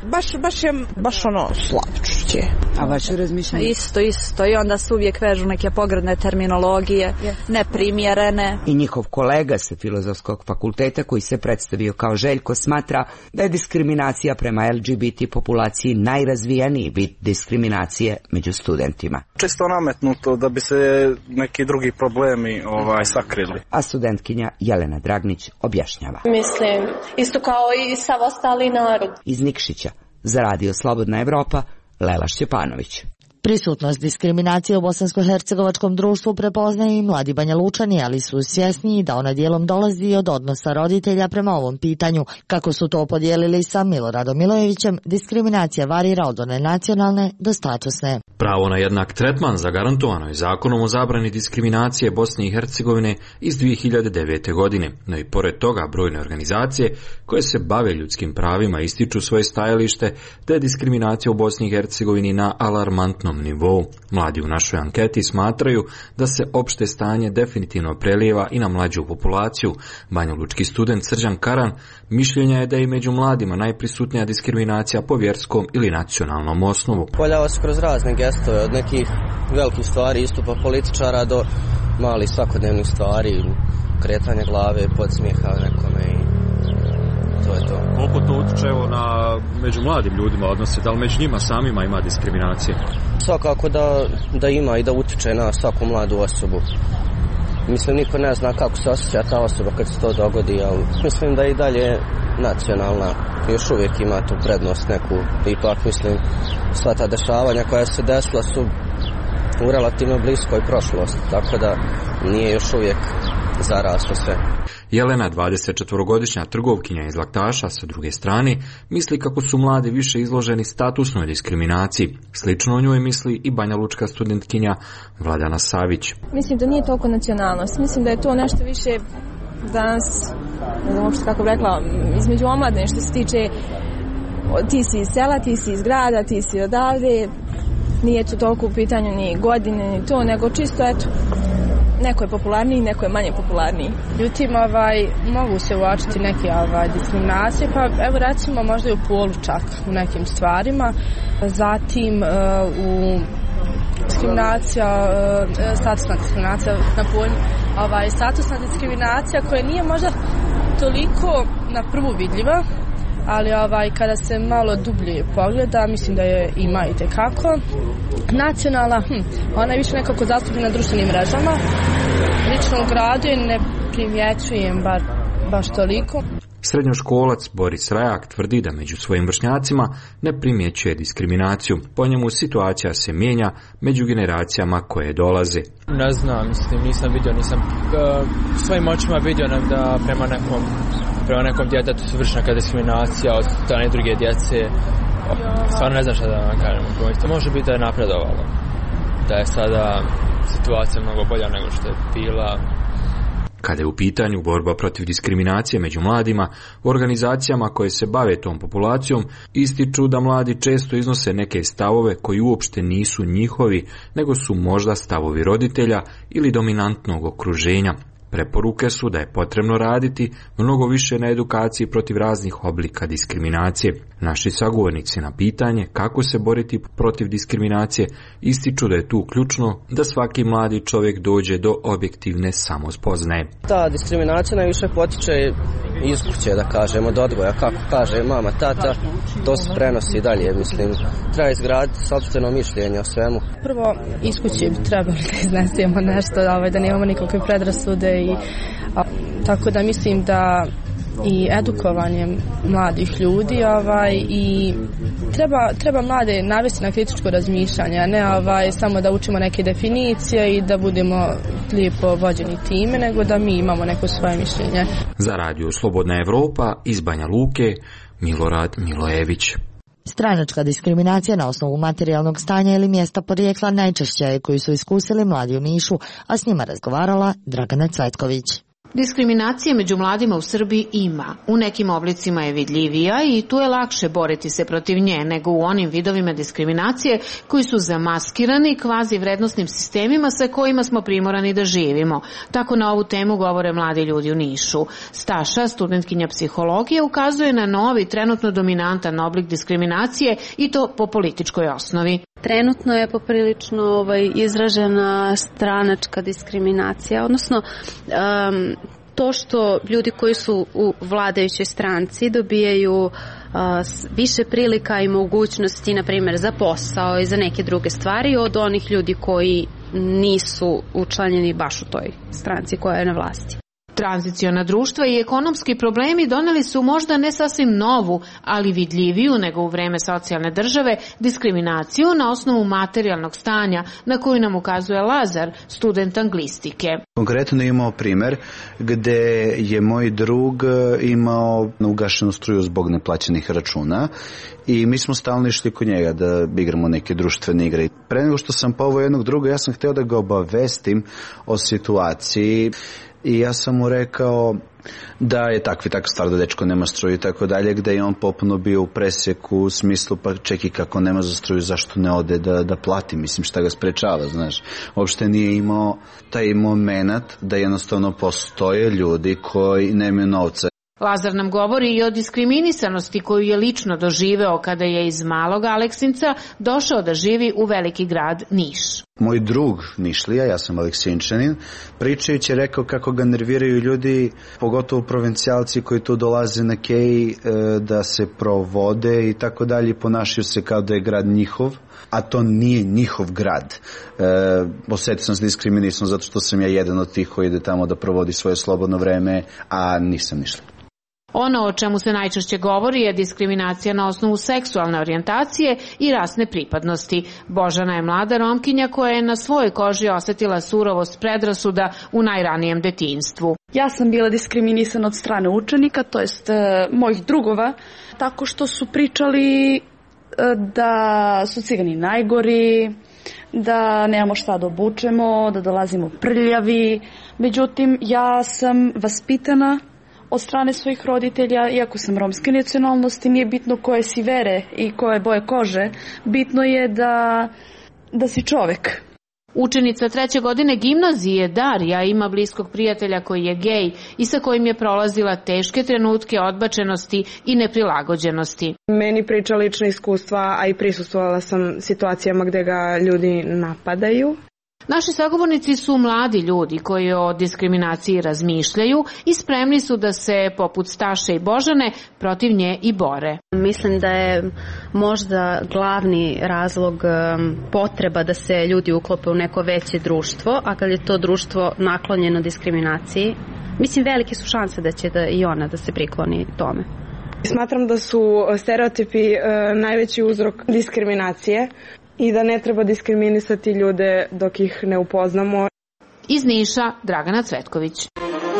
baš slatčuće. A vaše razmišljanje? Isto i onda se uvijek vežu neke pogrdne terminologije, neprimjerene. I njihov kolega sa Filozofskog fakulteta koji se predstavio kao Željko smatra da je diskriminacija prema LGBT populaciji najrazvijeniji vid diskriminacije među studentima. Čisto nametnuto da bi se neki drugi problemi sakrili. A studentkinja Jelena Dragnić objašnjava. Mislim, isto kao i sav ostali narod. Iz Nikšića, za Radio Slobodna Evropa, Lela Šćepanović. Prisutnost diskriminacije u bosansko-hercegovačkom društvu prepoznaju i mladi Banjalučani, ali su svjesni da ona dijelom dolazi od odnosa roditelja prema ovom pitanju. Kako su to podijelili sa Miloradom Milojevićem, diskriminacija varira od one nacionalne do statusne. Pravo na jednak tretman zagarantovano je Zakonom o zabrani diskriminacije Bosne i Hercegovine iz 2009. godine, no i pored toga brojne organizacije koje se bave ljudskim pravima ističu svoje stajalište da je diskriminacija u Bosni i Hercegovini na alarmantnom nivou. Mladi u našoj anketi smatraju da se opšte stanje definitivno prelijeva i na mlađu populaciju. Banjalučki student Srđan Karan mišljenja je da je i među mladima najprisutnija diskriminacija po vjerskom ili nacionalnom osnovu. Poljava se kroz razne gestove, od nekih velikih stvari, istupa političara do malih svakodnevnih stvari, kretanja glave, podsmijeha nekome i to je to. Koliko to utječe među mladim ljudima odnose, da li među njima samima ima diskriminacije? Svakako da ima i da utječe na svaku mladu osobu. Mislim, niko ne zna kako se osjeća ta osoba kad se to dogodi, ali mislim da i dalje nacionalna još uvijek ima tu prednost neku. Ipak, mislim, sva ta dešavanja koja se desila su u relativno bliskoj prošlosti, tako da nije još uvijek zaraslo sve. Jelena, 24-godišnja trgovkinja iz Laktaša, sa druge strane, misli kako su mladi više izloženi statusnoj diskriminaciji. Slično o njoj misli i banjalučka studentkinja Vladana Savić. Mislim da nije toliko nacionalnost. Mislim da je to nešto više danas, ne znam uopšte kako bi rekla, između omladne što se tiče ti si iz sela, ti si iz grada, ti si odavde. Nije to toliko u pitanju ni godine, ni to, nego čisto eto. Neko je popularniji, neko je manje popularniji. Ljutim, mogu se uočiti neke diskriminacije, pa evo recimo možda i u polu čak u nekim stvarima. Zatim u diskriminacija, statusna diskriminacija na pojmu, statusna diskriminacija koja nije možda toliko na prvu vidljiva, ali kada se malo dublje pogleda, mislim da je ima i tekako. Nacionalna, ona je više nekako zastupljena na društvenim mrežama. Lično u gradu ne primjećujem baš toliko. Srednjoškolac Boris Rajak tvrdi da među svojim vršnjacima ne primjećuje diskriminaciju. Po njemu situacija se mijenja među generacijama koje dolaze. Ne znam, nisam vidio, svojim očima vidio da prema nekom djetetu se vrši neka diskriminacija od strane druge djece. Stvarno ne znam šta da vam kažem. To može biti da je napredovalo. Da je sada situacija mnogo bolja nego što je bila. Kada je u pitanju borba protiv diskriminacije među mladima, organizacijama koje se bave tom populacijom ističu da mladi često iznose neke stavove koji uopšte nisu njihovi, nego su možda stavovi roditelja ili dominantnog okruženja. Preporuke su da je potrebno raditi mnogo više na edukaciji protiv raznih oblika diskriminacije. Naši sagovornici na pitanje kako se boriti protiv diskriminacije ističu da je tu ključno da svaki mladi čovjek dođe do objektivne samospoznaje. Ta diskriminacija najviše potiče iz kuće, da kažemo, od odgoja, kako kaže mama, tata, to se prenosi dalje, mislim, treba izgraditi sopstveno mišljenje o svemu. Prvo, iz kuće bi trebali da iznesemo nešto, da nemamo nikakve predrasude tako da mislim da i edukovanjem mladih ljudi i treba mlade navesti na kritičko razmišljanje, a ne samo da učimo neke definicije i da budemo lijepo vođeni time, nego da mi imamo neko svoje mišljenje. Za Radio Slobodna Evropa iz Banja Luke, Milorad Milojević. Stranačka diskriminacija na osnovu materijalnog stanja ili mjesta porijekla najčešće je koju su iskusili mladi u Nišu, a s njima razgovarala Dragana Cvetković. Diskriminacije među mladima u Srbiji ima. U nekim oblicima je vidljivija i tu je lakše boriti se protiv nje nego u onim vidovima diskriminacije koji su zamaskirani kvazi vrednosnim sistemima sa kojima smo primorani da živimo. Tako na ovu temu govore mladi ljudi u Nišu. Staša, studentkinja psihologije, ukazuje na novi, trenutno dominantan oblik diskriminacije i to po političkoj osnovi. Trenutno je poprilično izražena stranačka diskriminacija, odnosno to što ljudi koji su u vladajućoj stranci dobijaju više prilika i mogućnosti, na primjer, za posao i za neke druge stvari od onih ljudi koji nisu učlanjeni baš u toj stranci koja je na vlasti. Tranziciona društva i ekonomski problemi doneli su možda ne sasvim novu, ali vidljiviju nego u vreme socijalne države, diskriminaciju na osnovu materijalnog stanja, na koju nam ukazuje Lazar, student anglistike. Konkretno imao primjer gdje je moj drug imao ugašenu struju zbog neplaćenih računa i mi smo stalno išli kod njega da igramo neke društvene igre. Pre nego što sam poveo jednog druga, ja sam htio da ga obavestim o situaciji. I ja sam mu rekao da je takva stvar da dečko nema struju i tako dalje, gde je on popuno bio u presjeku u smislu pa čeki kako nema za struju, zašto ne ode da plati, mislim šta ga sprečava, znaš. Uopšte nije imao taj moment da jednostavno postoje ljudi koji nemaju novca. Lazar nam govori i o diskriminisanosti koju je lično doživeo kada je iz malog Aleksinca došao da živi u veliki grad Niš. Moj drug Nišlija, ja sam Aleksinčanin, pričajući je rekao kako ga nerviraju ljudi, pogotovo provincijalci koji tu dolaze na Kej da se provode i tako dalje, ponašaju se kao da je grad njihov, a to nije njihov grad. Osjetio sam se diskriminisan zato što sam ja jedan od tih koji ide tamo da provodi svoje slobodno vreme, a nisam Nišlija. Ono o čemu se najčešće govori je diskriminacija na osnovu seksualne orijentacije i rasne pripadnosti. Božana je mlada Romkinja koja je na svojoj koži osjetila surovost predrasuda u najranijem detinjstvu. Ja sam bila diskriminisana od strane učenika, to jest mojih drugova, tako što su pričali da su cigani najgori, da nemamo šta da obučemo, da dolazimo prljavi. Međutim, ja sam vaspitana od strane svojih roditelja, iako sam romske nacionalnosti, nije bitno koje si vere i koje boje kože, bitno je da si čovek. Učenica 3. godine gimnazije Darija ima bliskog prijatelja koji je gej i sa kojim je prolazila teške trenutke odbačenosti i neprilagođenosti. Meni priča lična iskustva, a i prisustvovala sam situacijama gdje ga ljudi napadaju. Naši sagovornici su mladi ljudi koji o diskriminaciji razmišljaju i spremni su da se, poput Staše i Božane, protiv nje i bore. Mislim da je možda glavni razlog potreba da se ljudi uklope u neko veće društvo, a kad je to društvo naklonjeno diskriminaciji, mislim velike su šanse da će i ona da se prikloni tome. Smatram da su stereotipi najveći uzrok diskriminacije i da ne treba diskriminisati ljude dok ih ne upoznamo. Iz Niša, Dragana Cvetković.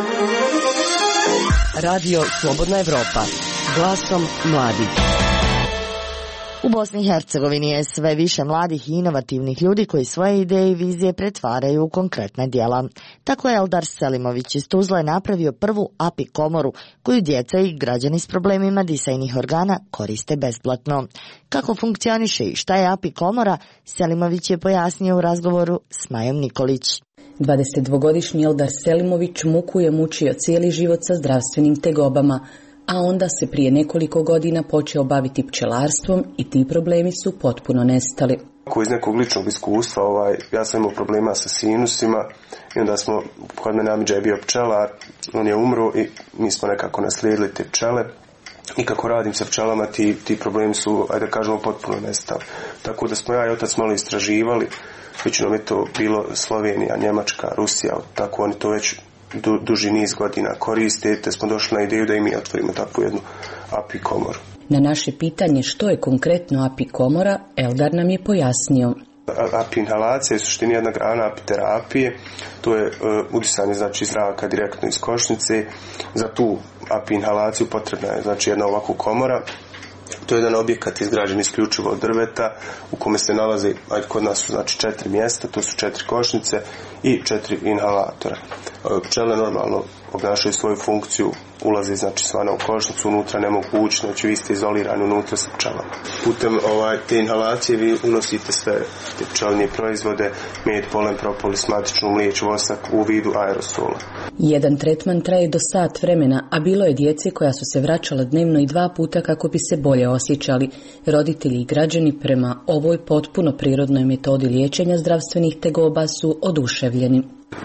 Radio Slobodna Evropa, glasom mladih. U Bosni i Hercegovini je sve više mladih i inovativnih ljudi koji svoje ideje i vizije pretvaraju u konkretne djela. Tako je Eldar Selimović iz Tuzle napravio prvu API komoru koju djeca i građani s problemima disajnih organa koriste besplatno. Kako funkcioniše i šta je API komora, Selimović je pojasnio u razgovoru s Majom Nikolić. 22-godišnji Eldar Selimović muku je mučio cijeli život sa zdravstvenim tegobama, a onda se prije nekoliko godina počeo baviti pčelarstvom i ti problemi su potpuno nestali. Iz nekog ličnog iskustva, ja sam imao problema sa sinusima i onda smo, kod mene amidža je bio pčelar, on je umro i mi smo nekako naslijedili te pčele. I kako radim sa pčelama, ti problemi su, ajde kažemo, potpuno nestali. Tako da smo ja i otac malo istraživali, većinom je to bilo Slovenija, Njemačka, Rusija, tako oni to već duži niz godina koriste, te smo došli na ideju da i mi otvorimo takvu jednu API komoru. Na naše pitanje što je konkretno API komora, Eldar nam je pojasnio. API inhalacija je u suštini jedna grana API terapije, to je udisanje znači zraka direktno iz košnice. Za tu API inhalaciju potrebna je znači jedna ovakva komora. To je jedan objekat izgrađen isključivo od drveta u kome se nalazi, kod nas su znači 4 mjesta, to su 4 košnice i 4 inhalatora. Pčele normalno obnašaju svoju funkciju, ulaze znači svana u košnicu, unutra ne mogu ući, znači vi ste izolirani unutra sa pčelama. Putem te inhalacije vi unosite sve te pčelinje proizvode, med, polen, propolis, matičnu mliječ, vosak u vidu aerosola. Jedan tretman traje do sat vremena, a bilo je djece koja su se vraćala dnevno i 2 puta kako bi se bolje osjećali. Roditelji i građani prema ovoj potpuno prirodnoj metodi liječenja zdravstvenih tegoba su oduševljeni.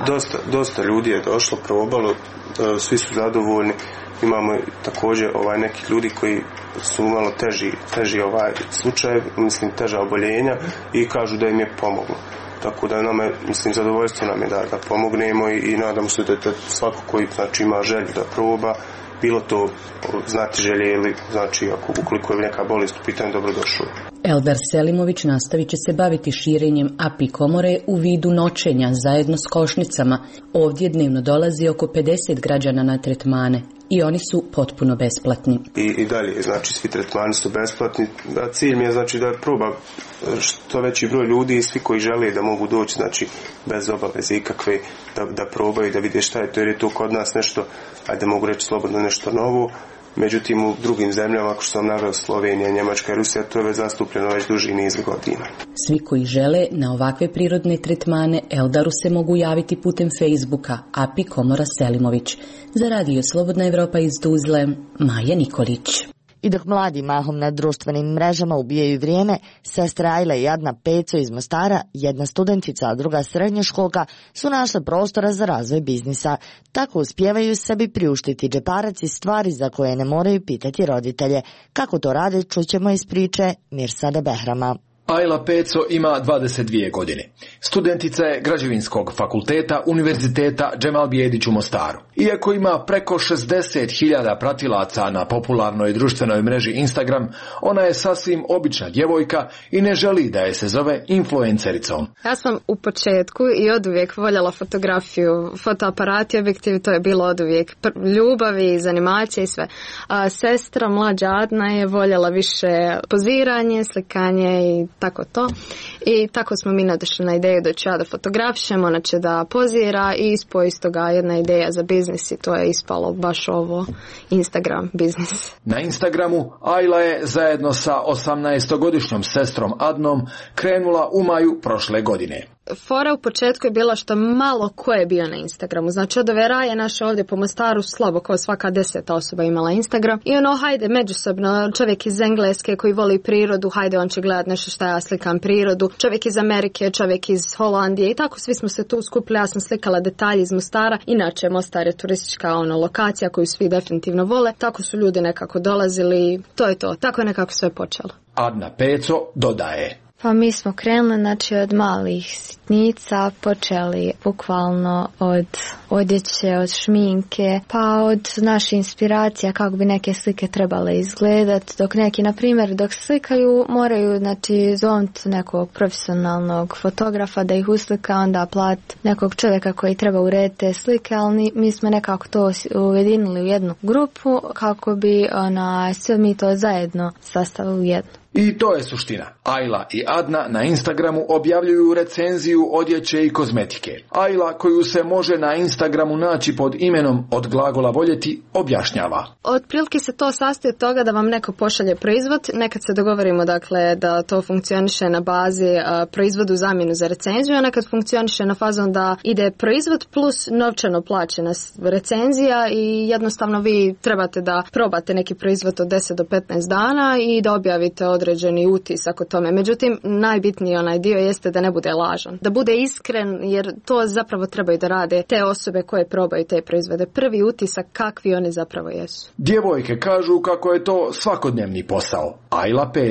Dosta ljudi je došlo, probalo, svi su zadovoljni. Imamo također neki ljudi koji su malo teži slučaj, mislim teža oboljenja i kažu da im je pomoglo. Tako da nama je, mislim, zadovoljstvo nam je da pomognemo i nadamo se da svako koji znači ima želju da proba, bilo to znati želje ili znači ukoliko je neka bolest u pitanju, dobrodošao. Eldar Selimović nastavit će se baviti širenjem API komore u vidu noćenja zajedno s košnicama. Ovdje dnevno dolazi oko 50 građana na tretmane i oni su potpuno besplatni. I dalje, znači svi tretmani su besplatni. Cilj mi je znači da proba što veći broj ljudi i svi koji žele da mogu doći, znači bez obaveze ikakve, da probaju, da vide šta je to, jer je to kod nas nešto, ajde mogu reći slobodno nešto novo. Međutim, u drugim zemljama, ako što sam naveo, Slovenija, Njemačka i Rusija, to je već zastupljeno već duži niz godina. Svi koji žele na ovakve prirodne tretmane Eldaru se mogu javiti putem Facebooka API Komora Selimović. Za Radio Slobodna Evropa iz Tuzle, Maja Nikolić. I dok mladi mahom na društvenim mrežama ubijaju vrijeme, sestre Ajla i Adna Peco iz Mostara, jedna studentica, a druga srednjoškolka, su našle prostora za razvoj biznisa. Tako uspijevaju sebi priuštiti džeparac i stvari za koje ne moraju pitati roditelje. Kako to rade, čućemo iz priče Mirsada Behrama. Ajla Peco ima 22 godine. Studentica je Građevinskog fakulteta Univerziteta Džemal Bijedić u Mostaru. Iako ima preko 60.000 pratilaca na popularnoj društvenoj mreži Instagram, ona je sasvim obična djevojka i ne želi da je se zove influencericom. Ja sam u početku i oduvijek voljela fotografiju, fotoaparati, objektivi, to je bilo oduvijek ljubavi, zanimacije i sve. A sestra mlađa Adna je voljela više poziranje, slikanje i tako to. I tako smo mi nadošli na ideju da ću ja da fotografišem, ona će da pozira i ispo iz toga jedna ideja za biznis i to je ispalo baš ovo Instagram biznis. Na Instagramu Ajla je zajedno sa 18-godišnjom sestrom Adnom krenula u maju prošle godine. Fora u početku je bila što malo ko je bio na Instagramu. Znači od ove raje naše ovdje po Mostaru slabo kao svaka 10. osoba imala Instagram. I hajde međusobno, čovjek iz Engleske koji voli prirodu, hajde on će gledati nešto što ja slikam prirodu. Čovjek iz Amerike, čovjek iz Holandije i tako svi smo se tu skupili. Ja sam slikala detalje iz Mostara. Inače Mostar je turistička lokacija koju svi definitivno vole. Tako su ljudi nekako dolazili. To je to. Tako je nekako sve počelo. Adna Peco dodaje. Pa mi smo krenuli od malih sitnica, počeli bukvalno od odjeće, od šminke, pa od naše inspiracija kako bi neke slike trebale izgledati, dok neki, na primjer, dok slikaju moraju zovnuti nekog profesionalnog fotografa da ih uslika, onda plati nekog čovjeka koji treba urediti te slike, ali mi smo nekako to ujedinili u jednu grupu kako bi sve mi to zajedno sastavili u jednu. I to je suština. Ajla i Adna na Instagramu objavljuju recenziju odjeće i kozmetike. Ajla, koju se može na Instagramu naći pod imenom od glagola voljeti, objašnjava. Otprilike se to sastoji od toga da vam neko pošalje proizvod, nekad se dogovorimo da to funkcioniše na bazi proizvodu zamjenu za recenziju, a nekad funkcioniše na fazon da ide proizvod plus novčano plaćena recenzija i jednostavno vi trebate da probate neki proizvod od 10 do 15 dana i da objavite određeni utisak o tome. Međutim, najbitniji onaj dio jeste da ne bude lažan. Da bude iskren, jer to zapravo trebaju da rade te osobe koje probaju te proizvode. Prvi utisak kakvi oni zapravo jesu. Djevojke kažu kako je to svakodnevni posao. Ajla Peco.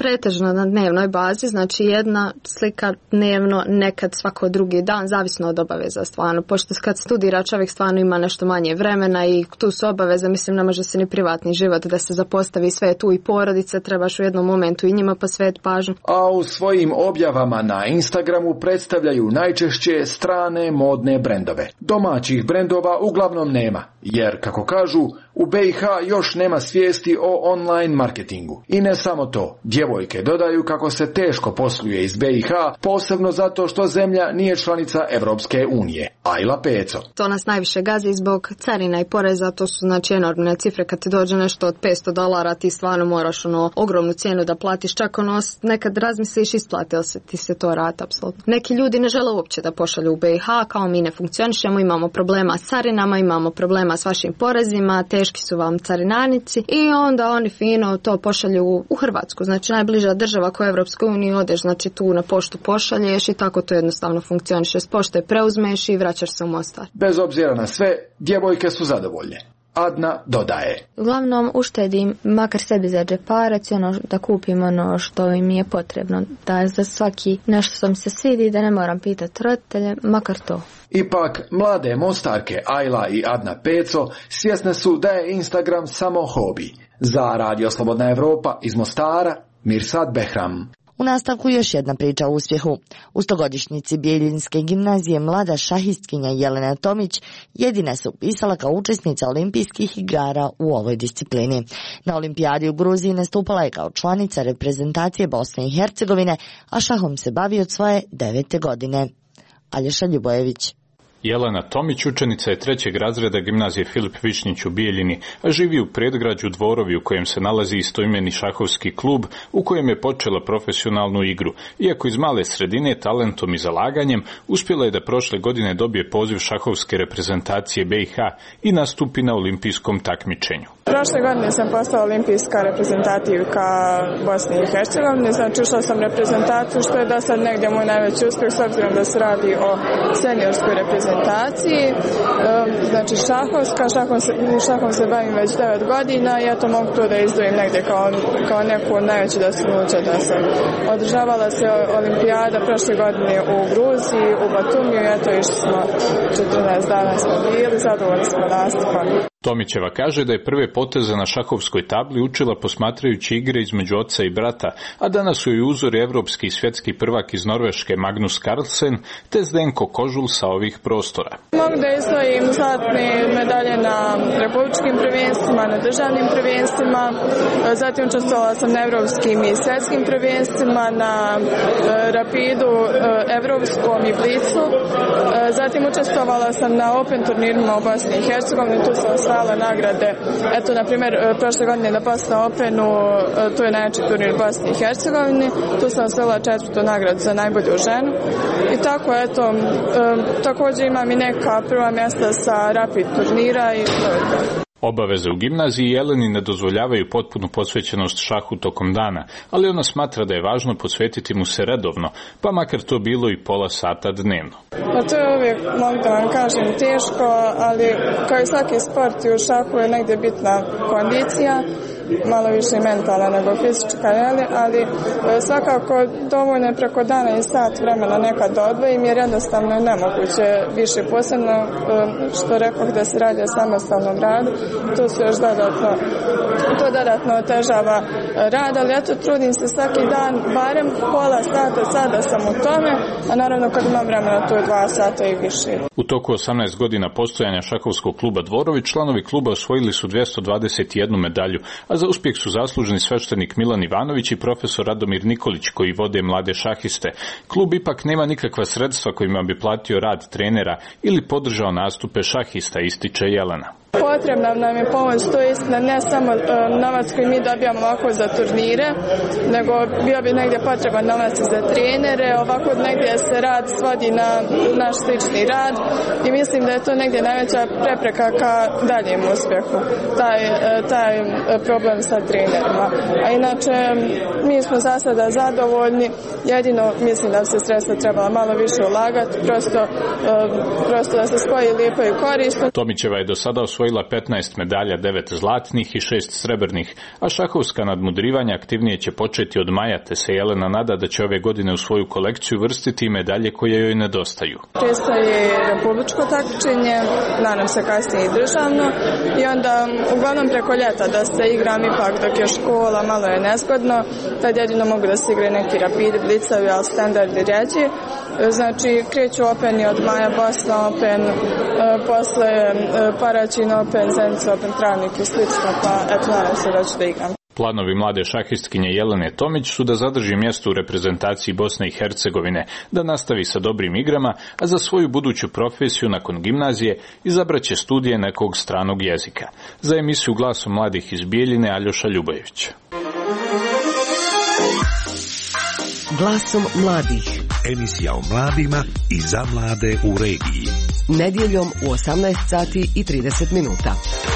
Pretežno na dnevnoj bazi, znači jedna slika dnevno, nekad svako drugi dan, zavisno od obaveza stvarno. Pošto kad studira čovjek stvarno ima nešto manje vremena i tu su obaveze, mislim ne može se ni privatni život da se zapostavi, sve je tu i porodice, trebaš u jednom momentu i njima posvetiti pažnju. A u svojim objavama na Instagramu predstavljaju najčešće strane modne brendove. Domaćih brendova uglavnom nema, jer kako kažu, u BiH još nema svijesti o online marketingu. I ne samo to, djevojke dodaju kako se teško posluje iz BiH, posebno zato što zemlja nije članica Evropske unije. Ajla Peco. To nas najviše gazi zbog carina i poreza, to su znači enormne cifre, kad ti dođe nešto od $500, ti stvarno moraš ogromnu cijenu da platiš, čak nekad razmisliš isplati li se ti se to rata, apsolutno. Neki ljudi ne žele uopće da pošalju u BiH, kao mi ne funkcionišemo, imamo problema s carinama, imamo problema s vašim porezima, teški su vam carinarnici i onda oni fino to pošalju u Hrvatsku, znači najbliža država koja je Evropskoj uniji, odeš znači tu na poštu pošalješ i tako to jednostavno funkcioniše, s pošte preuzmeš i vraćaš se u Mostar. Bez obzira na sve, djevojke su zadovoljne. Adna dodaje. Uglavnom uštedim makar sebi za džeparac, da kupim ono što mi je potrebno, da za svaki nešto što mi se svidi, da ne moram pitati roditelje, makar to. Ipak, mlade Mostarke Ajla i Adna Peco svjesne su da je Instagram samo hobi. Za Radio Slobodna Evropa iz Mostara, Mirsad Behram. U nastavku još jedna priča o uspjehu. U 100-godišnjici Bijeljinske gimnazije mlada šahistkinja Jelena Tomić jedina se upisala kao učesnica olimpijskih igara u ovoj disciplini. Na olimpijadi u Gruziji nastupala je kao članica reprezentacije Bosne i Hercegovine, a šahom se bavi od svoje 9. godine. Aljoša Ljubojević. Jelena Tomić učenica je 3. razreda gimnazije Filip Višnjić u Bijeljini, a živi u predgrađu Dvorovi u kojem se nalazi istoimeni šahovski klub u kojem je počela profesionalnu igru. Iako iz male sredine, talentom i zalaganjem, uspjela je da prošle godine dobije poziv šahovske reprezentacije BiH i nastupi na olimpijskom takmičenju. Prošle godine sam postala olimpijska reprezentativka Bosne i Hercegovine, znači ušla sam reprezentaciju, što je do sad negdje moj najveći uspjeh, s obzirom da se radi o seniorskoj reprezentaciji. Znači šahom se bavim već 9 godina i eto mogu to da izdvojim negdje kao neku od najvećih dostignuća da sam. Održavala se olimpijada prošle godine u Gruziji, u Batumiju, eto išli smo 14 dana smo bili, zadovoljni smo nastupom. Tomićeva kaže da je prve poteze na šahovskoj tabli učila posmatrajući igre između oca i brata, a danas su joj uzori evropski i svjetski prvak iz Norveške Magnus Carlsen te Zdenko Kožul sa ovih prostora. Mogu da izdvojim zlatne medalje na republičkim prvenstvima, na državnim prvenstvima, zatim učestvovala sam na evropskim i svjetskim prvenstvima, na rapidu evropskom i blicu, zatim učestvovala sam na Open turnirima u Bosni i Hercegovini, tu sam osvajala nagrade. Eto, na primjer, prošle godine na Bosna Openu, to je najjači turnir u Bosni i Hercegovini, tu sam osvojila 4. nagradu za najbolju ženu. I tako, eto, također imam i neka prva mjesta sa rapid turnira i to je to. Obaveze u gimnaziji Jeleni ne dozvoljavaju potpunu posvećenost šahu tokom dana, ali ona smatra da je važno posvetiti mu se redovno, pa makar to bilo i pola sata dnevno. To je uvijek, mogu da vam kažem, teško, ali kao i svaki sport i u šahu je negdje bitna kondicija, malo više mentalna nego fizička, ali svakako dovoljno je preko dana i sat vremena nekad da odvojim, jer jednostavno je nemoguće više, posebno što rekoh da se radi o samostalnom radu, to se još dodatno otežava rad, ali eto trudim se svaki dan, barem pola sata, sada sam u tome, a naravno kad imam vremena to je 2 sata i više. U toku 18 godina postojanja šahovskog kluba Dvorovi, članovi kluba osvojili su 221 medalju, a za uspjeh su zaslužni sveštenik Milan Ivanović i profesor Radomir Nikolić koji vode mlade šahiste. Klub ipak nema nikakva sredstva kojima bi platio rad trenera ili podržao nastupe šahista, ističe Jelena. Potrebna nam je pomoć, to je istina, ne samo novac koji mi dobijamo ovako za turnire, nego bio bi negdje potreban novac za trenere, ovako negdje se rad svodi na naš slični rad i mislim da je to negdje najveća prepreka ka daljem uspjehu, taj problem sa trenerima. A inače, mi smo za sada zadovoljni, jedino mislim da se sredstva trebala malo više ulagati, prosto da se spoji lijepo i korisno. Tomićeva je do sada osvojila osvojila 15 medalja, 9 zlatnih i 6 srebrnih, a šahovska nadmudrivanja aktivnije će početi od maja, te se Jelena nada da će ove godine u svoju kolekciju vrstiti medalje koje joj nedostaju. Često je republičko takmičenje, nadam se kasnije i državno, i onda uglavnom preko ljeta da se igram ipak dok je škola, malo je nezgodno, tad jedino mogu da se igraju neki rapidi, blicavi, ali standardi ređi. Znači kreću Openi od maja, Bosna Open, posle Paraćin Open, Zenica Open, Travnik i slično, pa eto nadam se da ću da igram. Planovi mlade šahistkinje Jelene Tomić su da zadrži mjesto u reprezentaciji Bosne i Hercegovine, da nastavi sa dobrim igrama, a za svoju buduću profesiju nakon gimnazije izabraće studije nekog stranog jezika. Za emisiju Glasom mladih iz Bijeljine Aljoša Ljubojević. Glasom mladih. Emisija o mladima i za mlade u regiji. Nedjeljom u 18 sati i 30 minuta.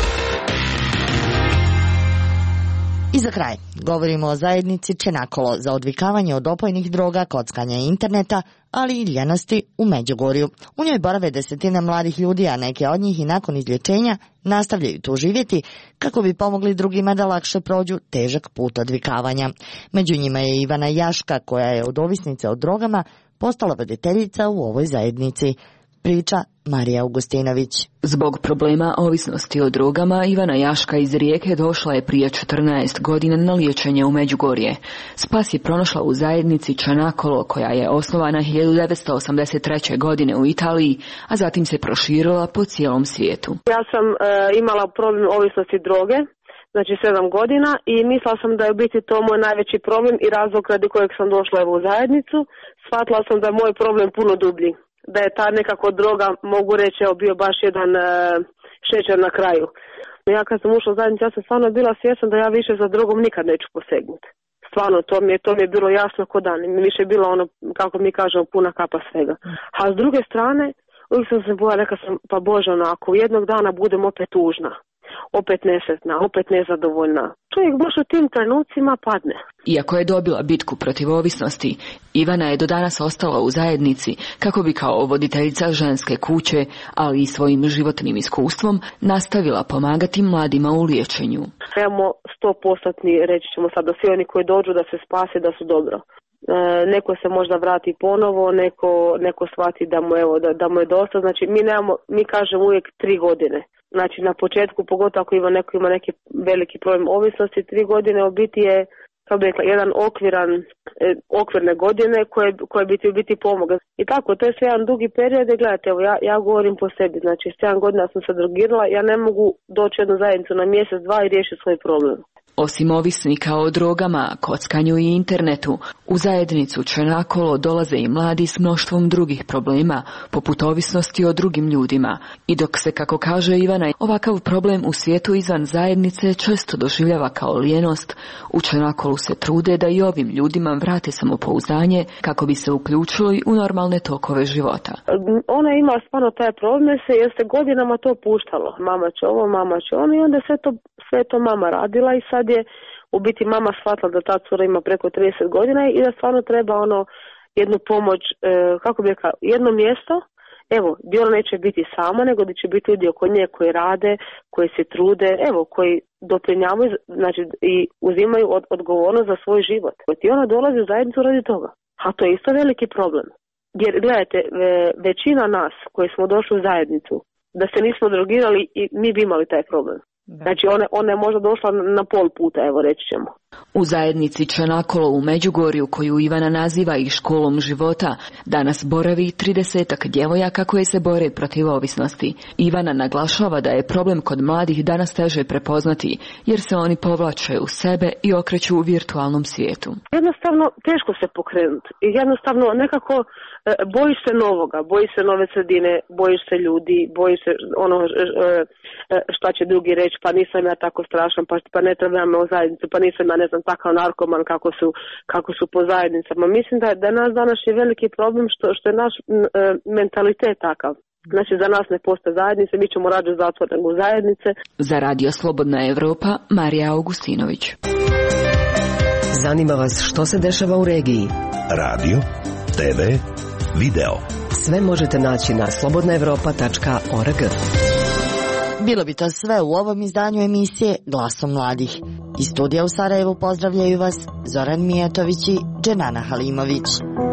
I za kraj, govorimo o zajednici Čenakolo za odvikavanje od opojnih droga, kockanja i interneta, ali i ljenosti u Međugorju. U njoj borave desetine mladih ljudi, a neke od njih i nakon izlječenja nastavljaju tu živjeti kako bi pomogli drugima da lakše prođu težak put odvikavanja. Među njima je Ivana Jaška, koja je od ovisnice o drogama postala voditeljica u ovoj zajednici. Priča Marija Augustinović. Zbog problema ovisnosti o drogama, Ivana Jaška iz Rijeke došla je prije 14 godina na liječenje u Međugorje. Spas je pronašla u zajednici Čanakolo, koja je osnovana 1983. godine u Italiji, a zatim se proširila po cijelom svijetu. Ja sam imala problem ovisnosti droge, znači 7 godina, i mislila sam da je u biti to moj najveći problem i razlog radi kojeg sam došla u zajednicu. Shvatila sam da je moj problem puno dublji. Da je ta nekako droga, mogu reći, bio baš jedan šećer na kraju. Ja kad sam ušla u zajednicu, ja sam stvarno bila svjesna da ja više za drogom nikad neću posegnuti. Stvarno, to mi je bilo jasno ko dan. Mi više je bilo ono, kako mi kažemo, puna kapa svega. A s druge strane, uvijek sam se bojala, rekla sam, pa Bože, ako jednog dana budem opet tužna, opet nesretna, opet nezadovoljna, čovjek baš u tim trenucima padne. Iako je dobila bitku protiv ovisnosti, Ivana je do danas ostala u zajednici kako bi kao voditeljica ženske kuće, ali i svojim životnim iskustvom, nastavila pomagati mladima u liječenju. Imamo 100%, reći ćemo sad, da svi oni koji dođu da se spase, da su dobro. Neko se možda vrati ponovo, neko shvati da mu je dosta. Znači mi kažemo uvijek 3 godine. Znači na početku, pogotovo ako neko ima neki veliki problem ovisnosti, 3 godine u biti je, kako bi rekla, jedan okvirne godine koje bi ti u biti pomoga. I tako, to je sve jedan dugi period. Gledajte, evo ja govorim po sebi, znači 7 godina sam se drogirala, ja ne mogu doći u jednu zajednicu na mjesec, 2 i riješiti svoj problem. Osim ovisnika o drogama, kockanju i internetu, u zajednicu Čenakolo dolaze i mladi s mnoštvom drugih problema, poput ovisnosti o drugim ljudima. I dok se, kako kaže Ivana, ovakav problem u svijetu izvan zajednice često doživljava kao lijenost, u Čenakolu se trude da i ovim ljudima vrate samopouzdanje kako bi se uključili u normalne tokove života. Ona ima stvarno taj problem jer se godinama to puštalo. Mama će ovo, mama će ono, i onda sve to mama radila i sad je u biti mama shvatila da ta cura ima preko 30 godina i da stvarno treba jednu pomoć, kako bi rekla, jedno mjesto, evo, gdje ona neće biti sama, nego da će biti ljudi oko nje koji rade, koji se trude, evo, koji doprinjavaju, znači, i uzimaju odgovornost za svoj život. I ona dolazi u zajednicu radi toga. A to je isto veliki problem. Jer, gledajte, većina nas koji smo došli u zajednicu, da se nismo drogirali, i mi bi imali taj problem. Znači ona je možda došla na pol puta, evo reći ćemo. U zajednici Čanakolo u Međugorju, koju Ivana naziva i školom života, danas boravi 30-ak djevojaka koje se bore protiv ovisnosti. Ivana naglašava da je problem kod mladih danas teže prepoznati, jer se oni povlače u sebe i okreću u virtualnom svijetu. Jednostavno teško se pokrenuti. Jednostavno nekako bojiš se novoga, bojiš se nove sredine, bojiš se ljudi, bojiš se šta će drugi reći, pa nisam ja tako strašan, pa ne trebam me u zajednicu, pa nisam ja, ne znam, takav narkoman kako su po zajednicama. Mislim da nas danas je veliki problem što je naš mentalitet takav. Znači za nas ne postoje zajednice, mi ćemo rađe zatvor nego zajednice. Za Radio Slobodna Evropa, Marija Augustinović. Zanima vas što se dešava u regiji? Radio, TV, video. Sve možete naći na slobodnaevropa.org. Bilo bi to sve u ovom izdanju emisije Glasom mladih. Iz studija u Sarajevu pozdravljaju vas Zoran Mijatović i Dženana Halimović.